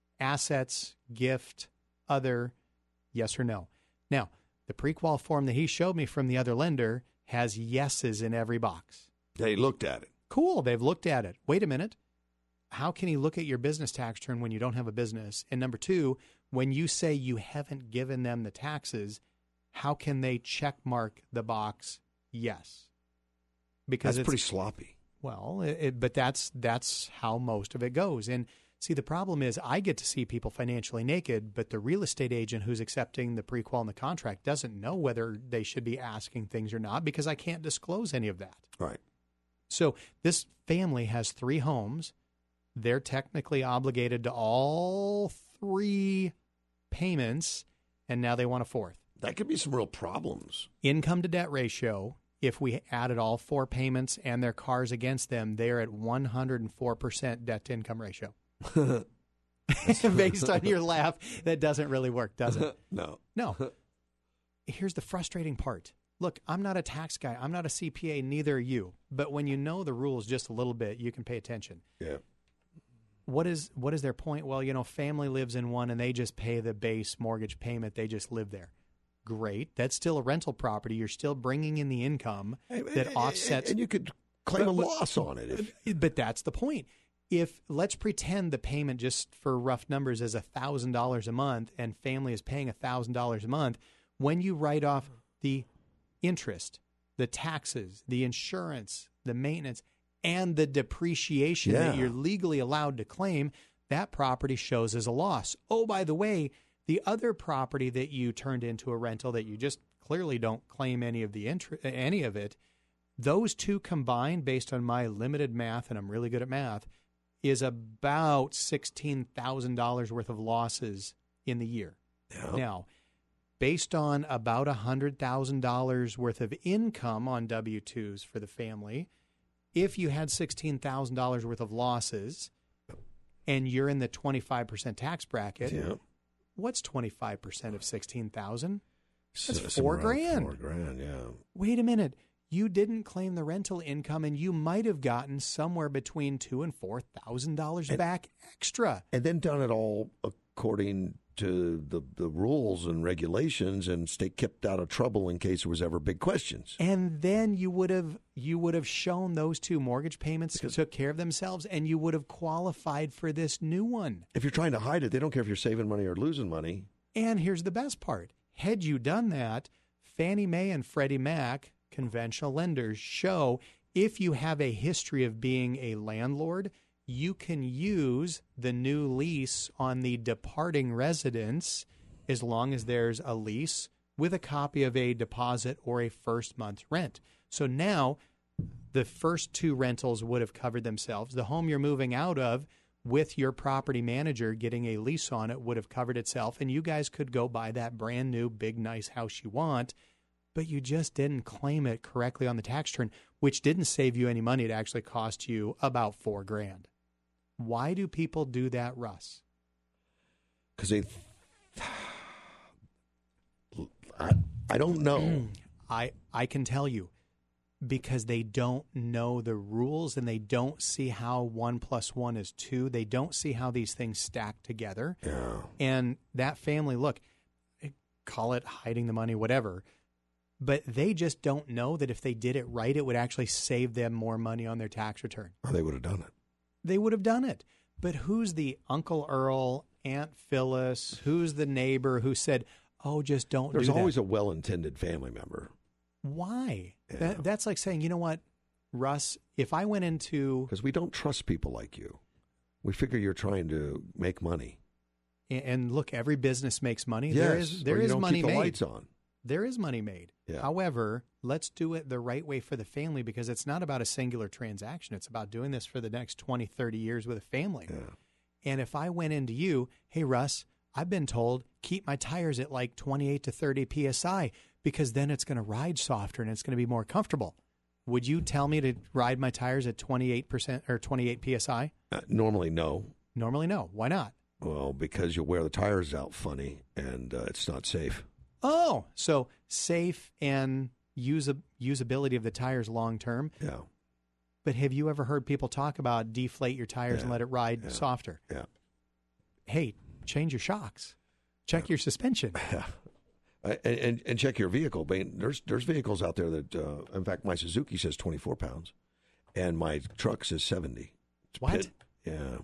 assets, gift, other? Yes or no? Now, the pre-qual form that he showed me from the other lender has yeses in every box. They looked at it. Cool, they've looked at it. Wait a minute. How can he look at your business tax return when you don't have a business? And number two, when you say you haven't given them the taxes, how can they check mark the box yes? Because that's it's pretty sloppy. Well, it, it, but that's that's how most of it goes. And see, the problem is I get to see people financially naked, but the real estate agent who's accepting the pre-qual and the contract doesn't know whether they should be asking things or not because I can't disclose any of that. Right. So this family has three homes. They're technically obligated to all three payments, and now they want a fourth. That could be some real problems. Income to debt ratio, if we added all four payments and their cars against them, they're at one hundred four percent debt to income ratio. Based on your laugh, that doesn't really work, does it? No. No. Here's the frustrating part. Look, I'm not a tax guy. I'm not a C P A, neither are you. But when you know the rules just a little bit, you can pay attention. Yeah. What is what is their point? Well, you know, family lives in one and they just pay the base mortgage payment. They just live there. Great. That's still a rental property. You're still bringing in the income that and, offsets. And you could claim but, a loss on it. If... But that's the point. If let's pretend the payment, just for rough numbers, is one thousand dollars a month and family is paying one thousand dollars a month, when you write off the interest, the taxes, the insurance, the maintenance, and the depreciation yeah. that you're legally allowed to claim, that property shows as a loss. Oh, by the way, the other property that you turned into a rental that you just clearly don't claim any of the inter- any of it, those two combined, based on my limited math, and I'm really good at math, is about sixteen thousand dollars worth of losses in the year. Yeah. Now, based on about one hundred thousand dollars worth of income on W two's for the family, if you had sixteen thousand dollars worth of losses and you're in the twenty-five percent tax bracket, yeah. what's twenty-five percent of sixteen thousand? That's so, four grand. Four grand, yeah. Wait a minute. You didn't claim the rental income, and you might have gotten somewhere between two and four thousand dollars back extra. And then done it all according to the, the rules and regulations, and stay kept out of trouble in case there was ever big questions. And then you would have you would have shown those two mortgage payments Because took care of themselves, and you would have qualified for this new one. If you're trying to hide it, they don't care if you're saving money or losing money. And here's the best part. Had you done that, Fannie Mae and Freddie Mac, conventional lenders, show if you have a history of being a landlord, you can use the new lease on the departing residence as long as there's a lease with a copy of a deposit or a first month's rent. So now the first two rentals would have covered themselves. The home you're moving out of with your property manager getting a lease on it would have covered itself, and you guys could go buy that brand new big nice house you want, but you just didn't claim it correctly on the tax return, which didn't save you any money. It actually cost you about four grand. Why do people do that, Russ? Because they, I, I don't know. I I can tell you, because they don't know the rules and they don't see how one plus one is two. They don't see how these things stack together. Yeah. And that family, look, call it hiding the money, whatever. But they just don't know that if they did it right, it would actually save them more money on their tax return. Or they would have done it. They would have done it. But who's the Uncle Earl, Aunt Phyllis, who's the neighbor who said, oh, just don't There's do that? There's always a well-intended family member. Why? Yeah. That, that's like saying, you know what, Russ, if I went into... Because we don't trust people like you. We figure you're trying to make money. And, and look, every business makes money. Yes, there is, there or you is don't money keep the made. lights on. There is money made. Yeah. However, let's do it the right way for the family, because it's not about a singular transaction. It's about doing this for the next twenty, thirty years with a family. Yeah. And if I went into you, hey, Russ, I've been told keep my tires at like twenty-eight to thirty P S I because then it's going to ride softer and it's going to be more comfortable. Would you tell me to ride my tires at twenty-eight percent or twenty-eight P S I? Uh, normally, no. Normally, no. Why not? Well, because you'll wear the tires out funny and uh, it's not safe. Oh, so safe and usa- usability of the tires long term. Yeah. But have you ever heard people talk about deflate your tires Yeah. and let it ride Yeah. softer? Yeah. Hey, change your shocks. Check your suspension. Yeah. Uh, and, and and check your vehicle. I mean, there's there's vehicles out there that, uh, in fact, my Suzuki says twenty-four pounds, and my truck says seventy. It's What? pit- yeah.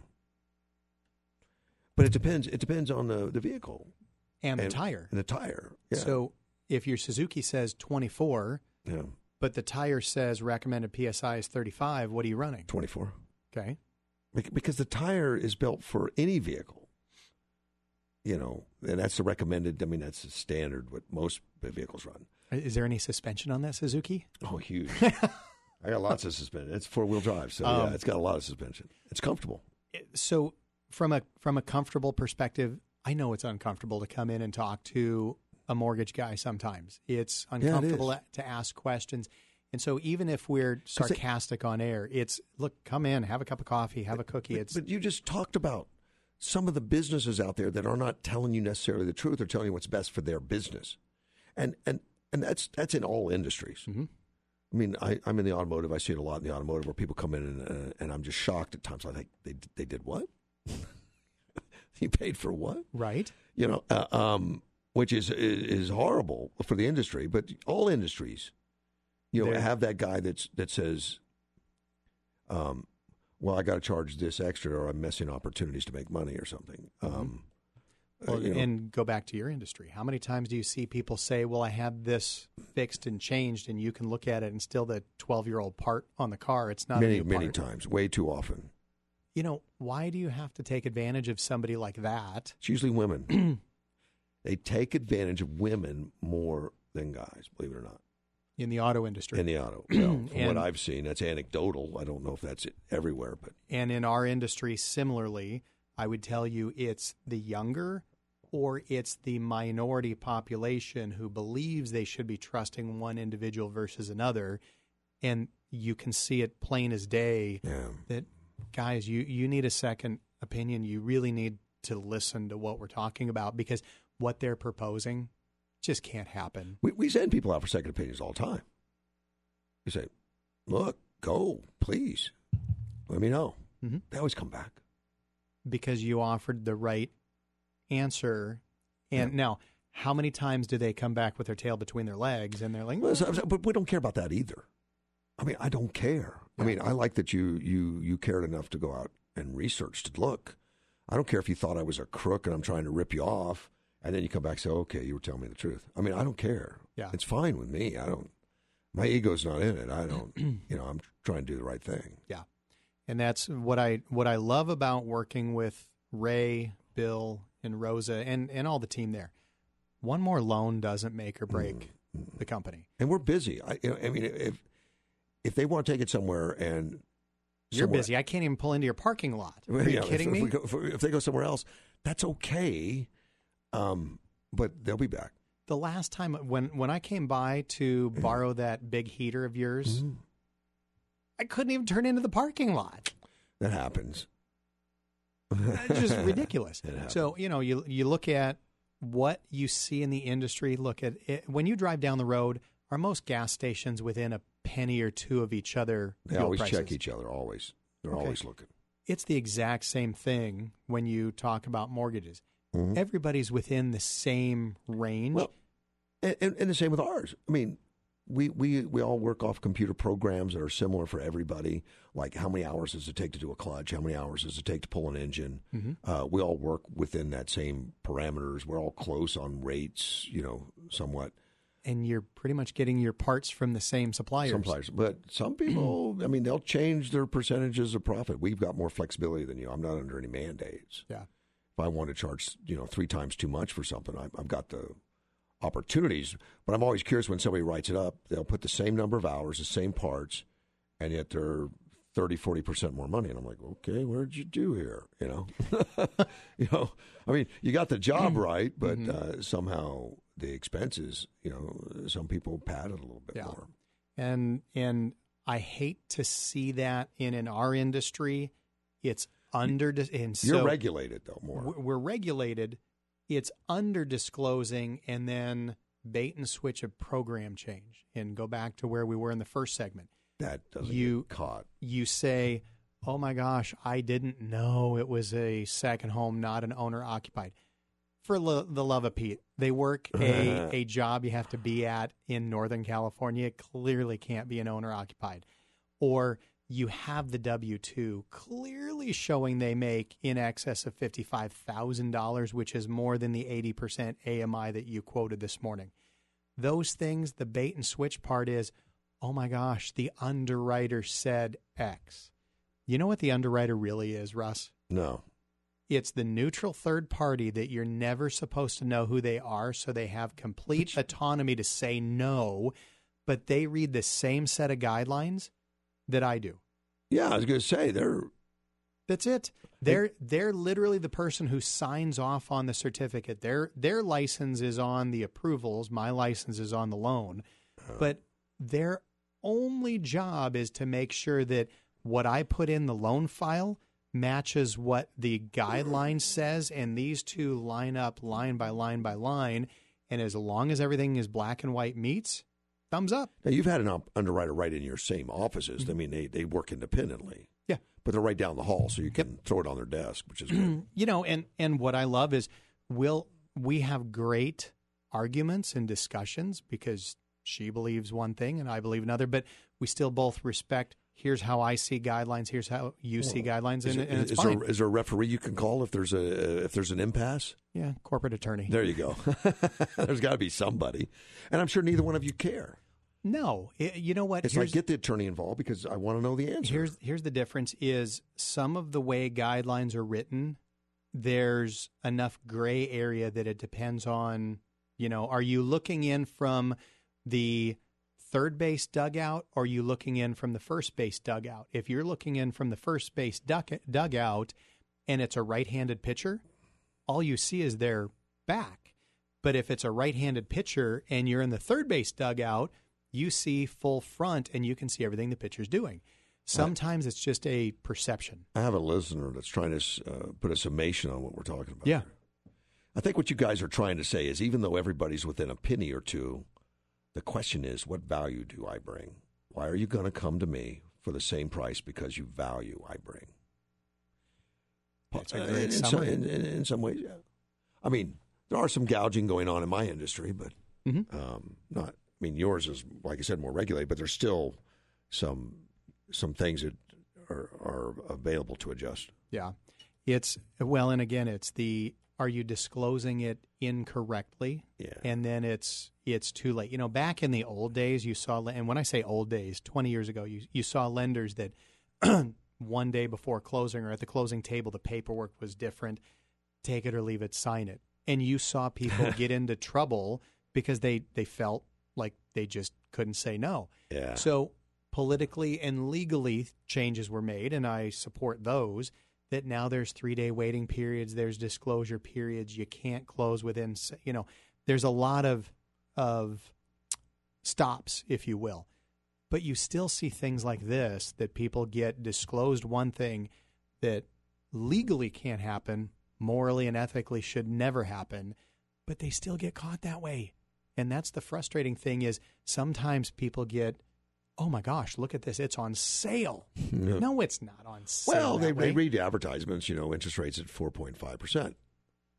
But it depends. It depends on the, the vehicle And the tire. And the tire. Yeah. So if your Suzuki says twenty-four, yeah. but the tire says recommended P S I is thirty-five, what are you running? twenty-four. Okay. Bec- Because the tire is built for any vehicle. You know, and that's the recommended. I mean, that's the standard what most vehicles run. Is there any suspension on that Suzuki? Oh, huge. I got lots of suspension. It's four-wheel drive, so Um, yeah, it's got a lot of suspension. It's comfortable. So from a from a comfortable perspective, I know it's uncomfortable to come in and talk to a mortgage guy sometimes. It's Yeah, it uncomfortable is. to ask questions. And so even if we're sarcastic on air, it's, look, come in, have a cup of coffee, have a cookie. But, It's but you just talked about some of the businesses out there that are not telling you necessarily the truth. They're telling you what's best for their business, and and and that's that's in all industries. Mm-hmm. I mean, I, I'm in the automotive. I see it a lot in the automotive where people come in and, uh, and I'm just shocked at times. I think they they did what? You paid for what? Right. You know, uh, um, which is, is is horrible for the industry, but all industries, you know, There- have that guy that's that says, um, well, I got to charge this extra, or I'm missing opportunities to make money, or something. Um, uh, Well, you know, and go back to your industry. How many times do you see people say, well, I had this fixed and changed, and you can look at it and still the twelve-year-old part on the car, it's not many a new many part. times, way too often. You know, why do you have to take advantage of somebody like that? It's usually women. They take advantage of women more than guys, believe it or not. In the auto industry. In the auto, well, from And- what I've seen, that's anecdotal. I don't know if that's everywhere, but And in our industry, similarly, I would tell you it's the younger or it's the minority population who believes they should be trusting one individual versus another. And you can see it plain as day yeah. that, guys, you, you need a second opinion. You really need to listen to what we're talking about, because what they're proposing just can't happen. We, we send people out for second opinions all the time. We say, look, go, please. Let me know. Mm-hmm. They always come back. Because you offered the right answer. And Yeah. now, how many times do they come back with their tail between their legs and they're like, Well, so- so- but we don't care about that either. I mean, I don't care. I mean, I like that you you you cared enough to go out and research to look. I don't care if you thought I was a crook and I'm trying to rip you off, and then you come back and say, okay, you were telling me the truth. I mean, I don't care. Yeah. It's fine with me. I don't, my ego's not in it. I don't, you know, I'm trying to do the right thing. Yeah. And that's what I what I love about working with Ray, Bill, and Rosa and, and all the team there. One more loan doesn't make or break Mm-hmm. the company. And we're busy. I, you know, I mean, if if they want to take it somewhere and You're somewhere- busy. I can't even pull into your parking lot. Are you Yeah, kidding if, me? If, we go, if, if they go somewhere else, that's okay. Um, but they'll be back. The last time when when I came by to borrow that big heater of yours, Mm-hmm. I couldn't even turn into the parking lot. That happens. It's just ridiculous. It happens. So, you know, you you look at what you see in the industry. Look at it. When you drive down the road, are most gas stations within a penny or two of each other? They fuel always prices? check each other. Always, they're Okay. always looking. It's the exact same thing when you talk about mortgages. Mhm. Everybody's within the same range. Well, and, and, and the same with ours. I mean, we, we, we all work off computer programs that are similar for everybody. Like how many hours does it take to do a clutch? How many hours does it take to pull an engine? Mm-hmm. Uh, we all work within that same parameters. We're all close on rates, you know, somewhat. And you're pretty much getting your parts from the same suppliers. Some suppliers. But some people, I mean, they'll change their percentages of profit. We've got more flexibility than you. I'm not under any mandates. Yeah. If I want to charge, you know, three times too much for something, I've, I've got the opportunities. But I'm always curious when somebody writes it up, they'll put the same number of hours, the same parts, and yet they're thirty, forty percent more money. And I'm like, okay, what did you do here? You know, you know, I mean, you got the job right, but mm-hmm. uh, somehow the expenses, you know, some people pad it a little bit yeah. more. And, and I hate to see that in, in our industry. It's under, and so you're regulated though more. We're regulated. It's under disclosing and then bait and switch a program change and go back to where we were in the first segment. That doesn't you, get caught. You say, oh my gosh, I didn't know it was a second home, not an owner occupied. For lo- the love of Pete, they work a, a job you have to be at in Northern California. It clearly can't be an owner occupied. Or you have the W two clearly showing they make in excess of fifty-five thousand dollars, which is more than the eighty percent A M I that you quoted this morning. Those things, the bait and switch part is, oh my gosh, the underwriter said X. You know what the underwriter really is, Russ? No. It's the neutral third party that you're never supposed to know who they are, so they have complete autonomy to say no, but they read the same set of guidelines that I do. Yeah, I was going to say they're. That's it. They're they're literally the person who signs off on the certificate. Their their license is on the approvals. My license is on the loan, uh, but their only job is to make sure that what I put in the loan file matches what the guideline says, and these two line up line by line by line. And as long as everything is black and white meets, thumbs up. Now, you've had an op- underwriter right in your same offices. Mm-hmm. I mean, they, they work independently. Yeah. But they're right down the hall, so you can yep. throw it on their desk, which is good. You know, and, and what I love is we'll, we have great arguments and discussions because she believes one thing and I believe another, but we still both respect, here's how I see guidelines, here's how you well, see guidelines, and, is, and it's is fine. There, is there a referee you can call if there's a if there's an impasse? Yeah, corporate attorney. There you go. There's got to be somebody. And I'm sure neither one of you care. No. It, you know what? It's here's, like, get the attorney involved because I want to know the answer. Here's, here's the difference is some of the way guidelines are written, there's enough gray area that it depends on, you know, are you looking in from the third base dugout, or are you looking in from the first base dugout? If you're looking in from the first base duck, dugout and it's a right-handed pitcher, all you see is their back. But if it's a right-handed pitcher and you're in the third base dugout, you see full front and you can see everything the pitcher's doing. Sometimes it's just a perception. I have a listener that's trying to uh, put a summation on what we're talking about. Yeah. Here. I think what you guys are trying to say is even though everybody's within a penny or two, the question is, what value do I bring? Why are you going to come to me for the same price because you value I bring? That's a great uh, in, some, in, in, in some ways, yeah. I mean, there are some gouging going on in my industry, but mm-hmm. um, not. I mean, yours is, like I said, more regulated, but there's still some some things that are, are available to adjust. Yeah, it's well, and again, it's the are you disclosing it incorrectly? Yeah, and then it's it's too late. You know, back in the old days, you saw, and when I say old days, twenty years ago, you you saw lenders that one day before closing or at the closing table, the paperwork was different. Take it or leave it, sign it, and you saw people get into trouble because they they felt like they just couldn't say no. Yeah. So politically and legally changes were made, and I support those, that now there's three-day waiting periods, there's disclosure periods, you can't close within, you know, there's a lot of of stops, if you will. But you still see things like this, that people get disclosed one thing that legally can't happen, morally and ethically should never happen, but they still get caught that way. And that's the frustrating thing is sometimes people get, oh my gosh, look at this, it's on sale. No, no it's not on sale. Well, they, they read the advertisements, you know, interest rates at four point five percent.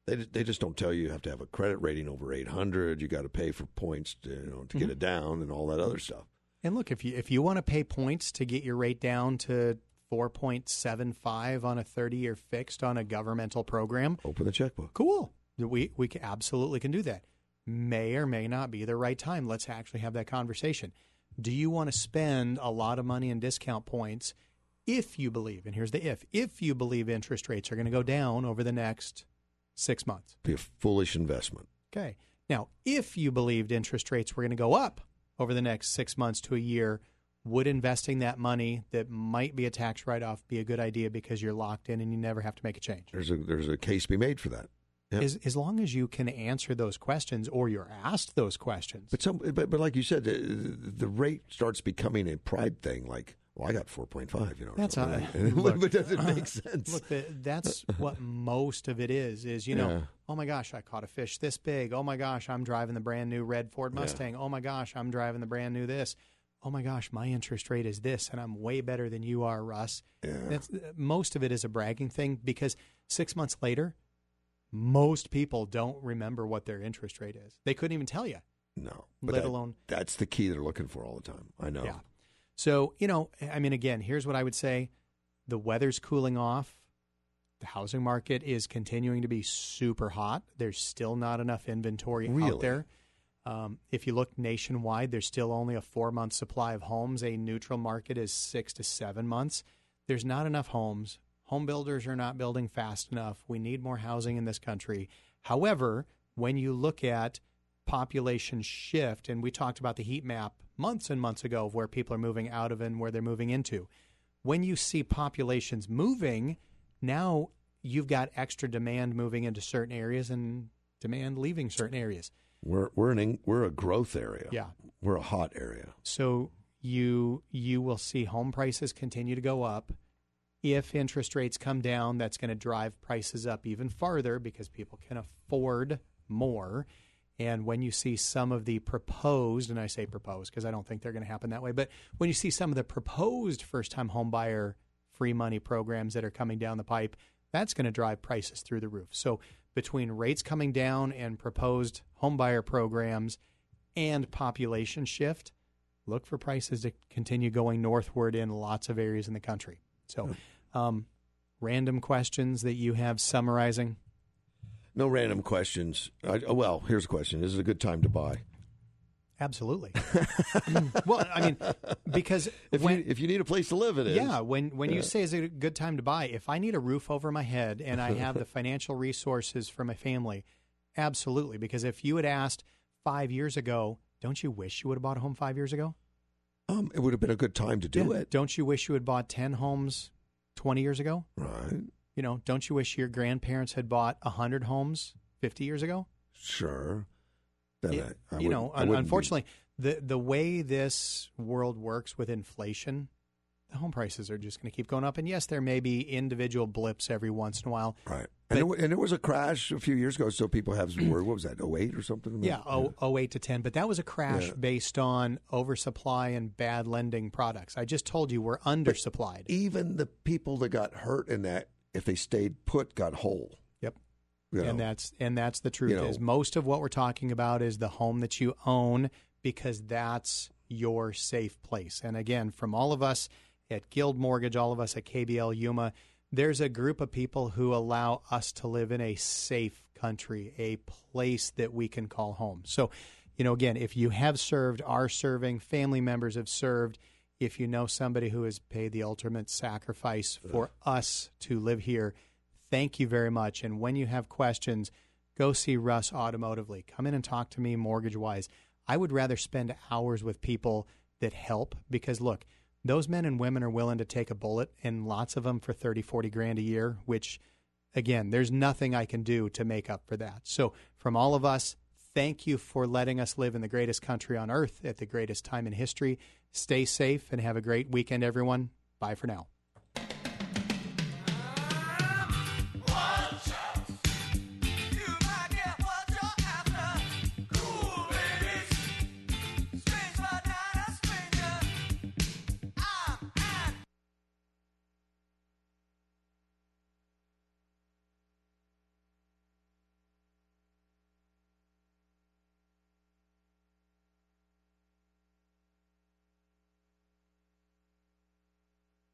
They they just don't tell you you have to have a credit rating over eight hundred. You got to pay for points to, you know, to get Mhm. it down and all that other stuff. And look, if you if you want to pay points to get your rate down to four point seven five on a thirty-year fixed on a governmental program, open the checkbook. Cool. We we can, absolutely can do that. May or may not be the right time. Let's actually have that conversation. Do you want to spend a lot of money in discount points if you believe, and here's the if, if you believe interest rates are going to go down over the next six months? Be a foolish investment. Okay. Now, if you believed interest rates were going to go up over the next six months to a year, would investing that money that might be a tax write-off be a good idea because you're locked in and you never have to make a change? There's a there's a case to be made for that. Yep. As, as long as you can answer those questions or you're asked those questions. But some, but, but like you said, the, the rate starts becoming a pride thing. Like, well, I got four point five. You know, that's a, look, but does it make sense? Look, the, that's what most of it is. Is you know, Yeah. oh my gosh, I caught a fish this big. Oh my gosh, I'm driving the brand new red Ford Mustang. Yeah. Oh my gosh, I'm driving the brand new this. Oh my gosh, my interest rate is this, and I'm way better than you are, Russ. Yeah. That's, most of it is a bragging thing because six months later, most people don't remember what their interest rate is. They couldn't even tell you. No. But Let that, alone. That's the key they're looking for all the time. I know. Yeah. So, you know, I mean, again, here's what I would say. The weather's cooling off. The housing market is continuing to be super hot. There's still not enough inventory Really? out there. Um, if you look nationwide, there's still only a four-month supply of homes. A neutral market is six to seven months. There's not enough homes. Home builders are not building fast enough. We need more housing in this country. However, when you look at population shift, and we talked about the heat map months and months ago of where people are moving out of and where they're moving into. When you see populations moving, now you've got extra demand moving into certain areas and demand leaving certain areas. We're we're an we're a growth area. Yeah. We're a hot area. So you you will see home prices continue to go up. If interest rates come down, that's going to drive prices up even farther because people can afford more. And when you see some of the proposed, and I say proposed because I don't think they're going to happen that way, but when you see some of the proposed first-time home buyer free money programs that are coming down the pipe, that's going to drive prices through the roof. So between rates coming down and proposed home buyer programs and population shift, look for prices to continue going northward in lots of areas in the country. So um, random questions that you have summarizing? No random questions. I, well, here's a question. Is it a good time to buy? Absolutely. Well, I mean, because if when, you if you need a place to live, it is. Yeah, when when yeah. you say is it a good time to buy, if I need a roof over my head and I have the financial resources for my family, absolutely. Because if you had asked five years ago, don't you wish you would have bought a home five years ago? Um, it would have been a good time to do yeah. it. Don't you wish you had bought ten homes twenty years ago? Right. You know, don't you wish your grandparents had bought one hundred homes fifty years ago? Sure. Then It, I, I you know, I unfortunately, be... the the way this world works with inflation, the home prices are just going to keep going up. And yes, there may be individual blips every once in a while. Right. But, and, there, and there was a crash a few years ago, so people have some word. What was that, oh eight or something? Yeah, oh, oh eight to ten. But that was a crash Yeah. based on oversupply and bad lending products. I just told you we're undersupplied. But even the people that got hurt in that, if they stayed put, got whole. Yep. You know, and that's and that's the truth. you know, is most of what we're talking about is the home that you own because that's your safe place. And again, from all of us at Guild Mortgage, all of us at K B L Yuma, there's a group of people who allow us to live in a safe country, a place that we can call home. So, you know, again, if you have served, are serving, family members have served, if you know somebody who has paid the ultimate sacrifice for us to live here, thank you very much. And when you have questions, go see Russ Automotively. Come in and talk to me mortgage-wise. I would rather spend hours with people that help because, look, those men and women are willing to take a bullet, and lots of them for thirty, forty grand a year, which, again, there's nothing I can do to make up for that. So from all of us, thank you for letting us live in the greatest country on earth at the greatest time in history. Stay safe and have a great weekend, everyone. Bye for now.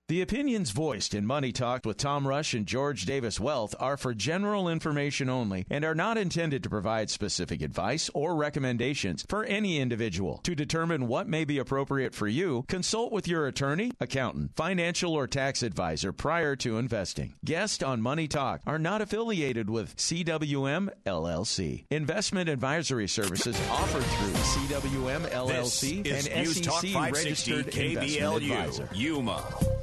The opinions voiced in Money Talk with Tom Rush and George Davis Wealth are for general information only and are not intended to provide specific advice or recommendations for any individual. To determine what may be appropriate for you, consult with your attorney, accountant, financial, or tax advisor prior to investing. Guests on Money Talk are not affiliated with C W M L L C. Investment advisory services offered through C W M L L C this is and News S E Talk C five sixty registered K B L U, investment advisor. Yuma.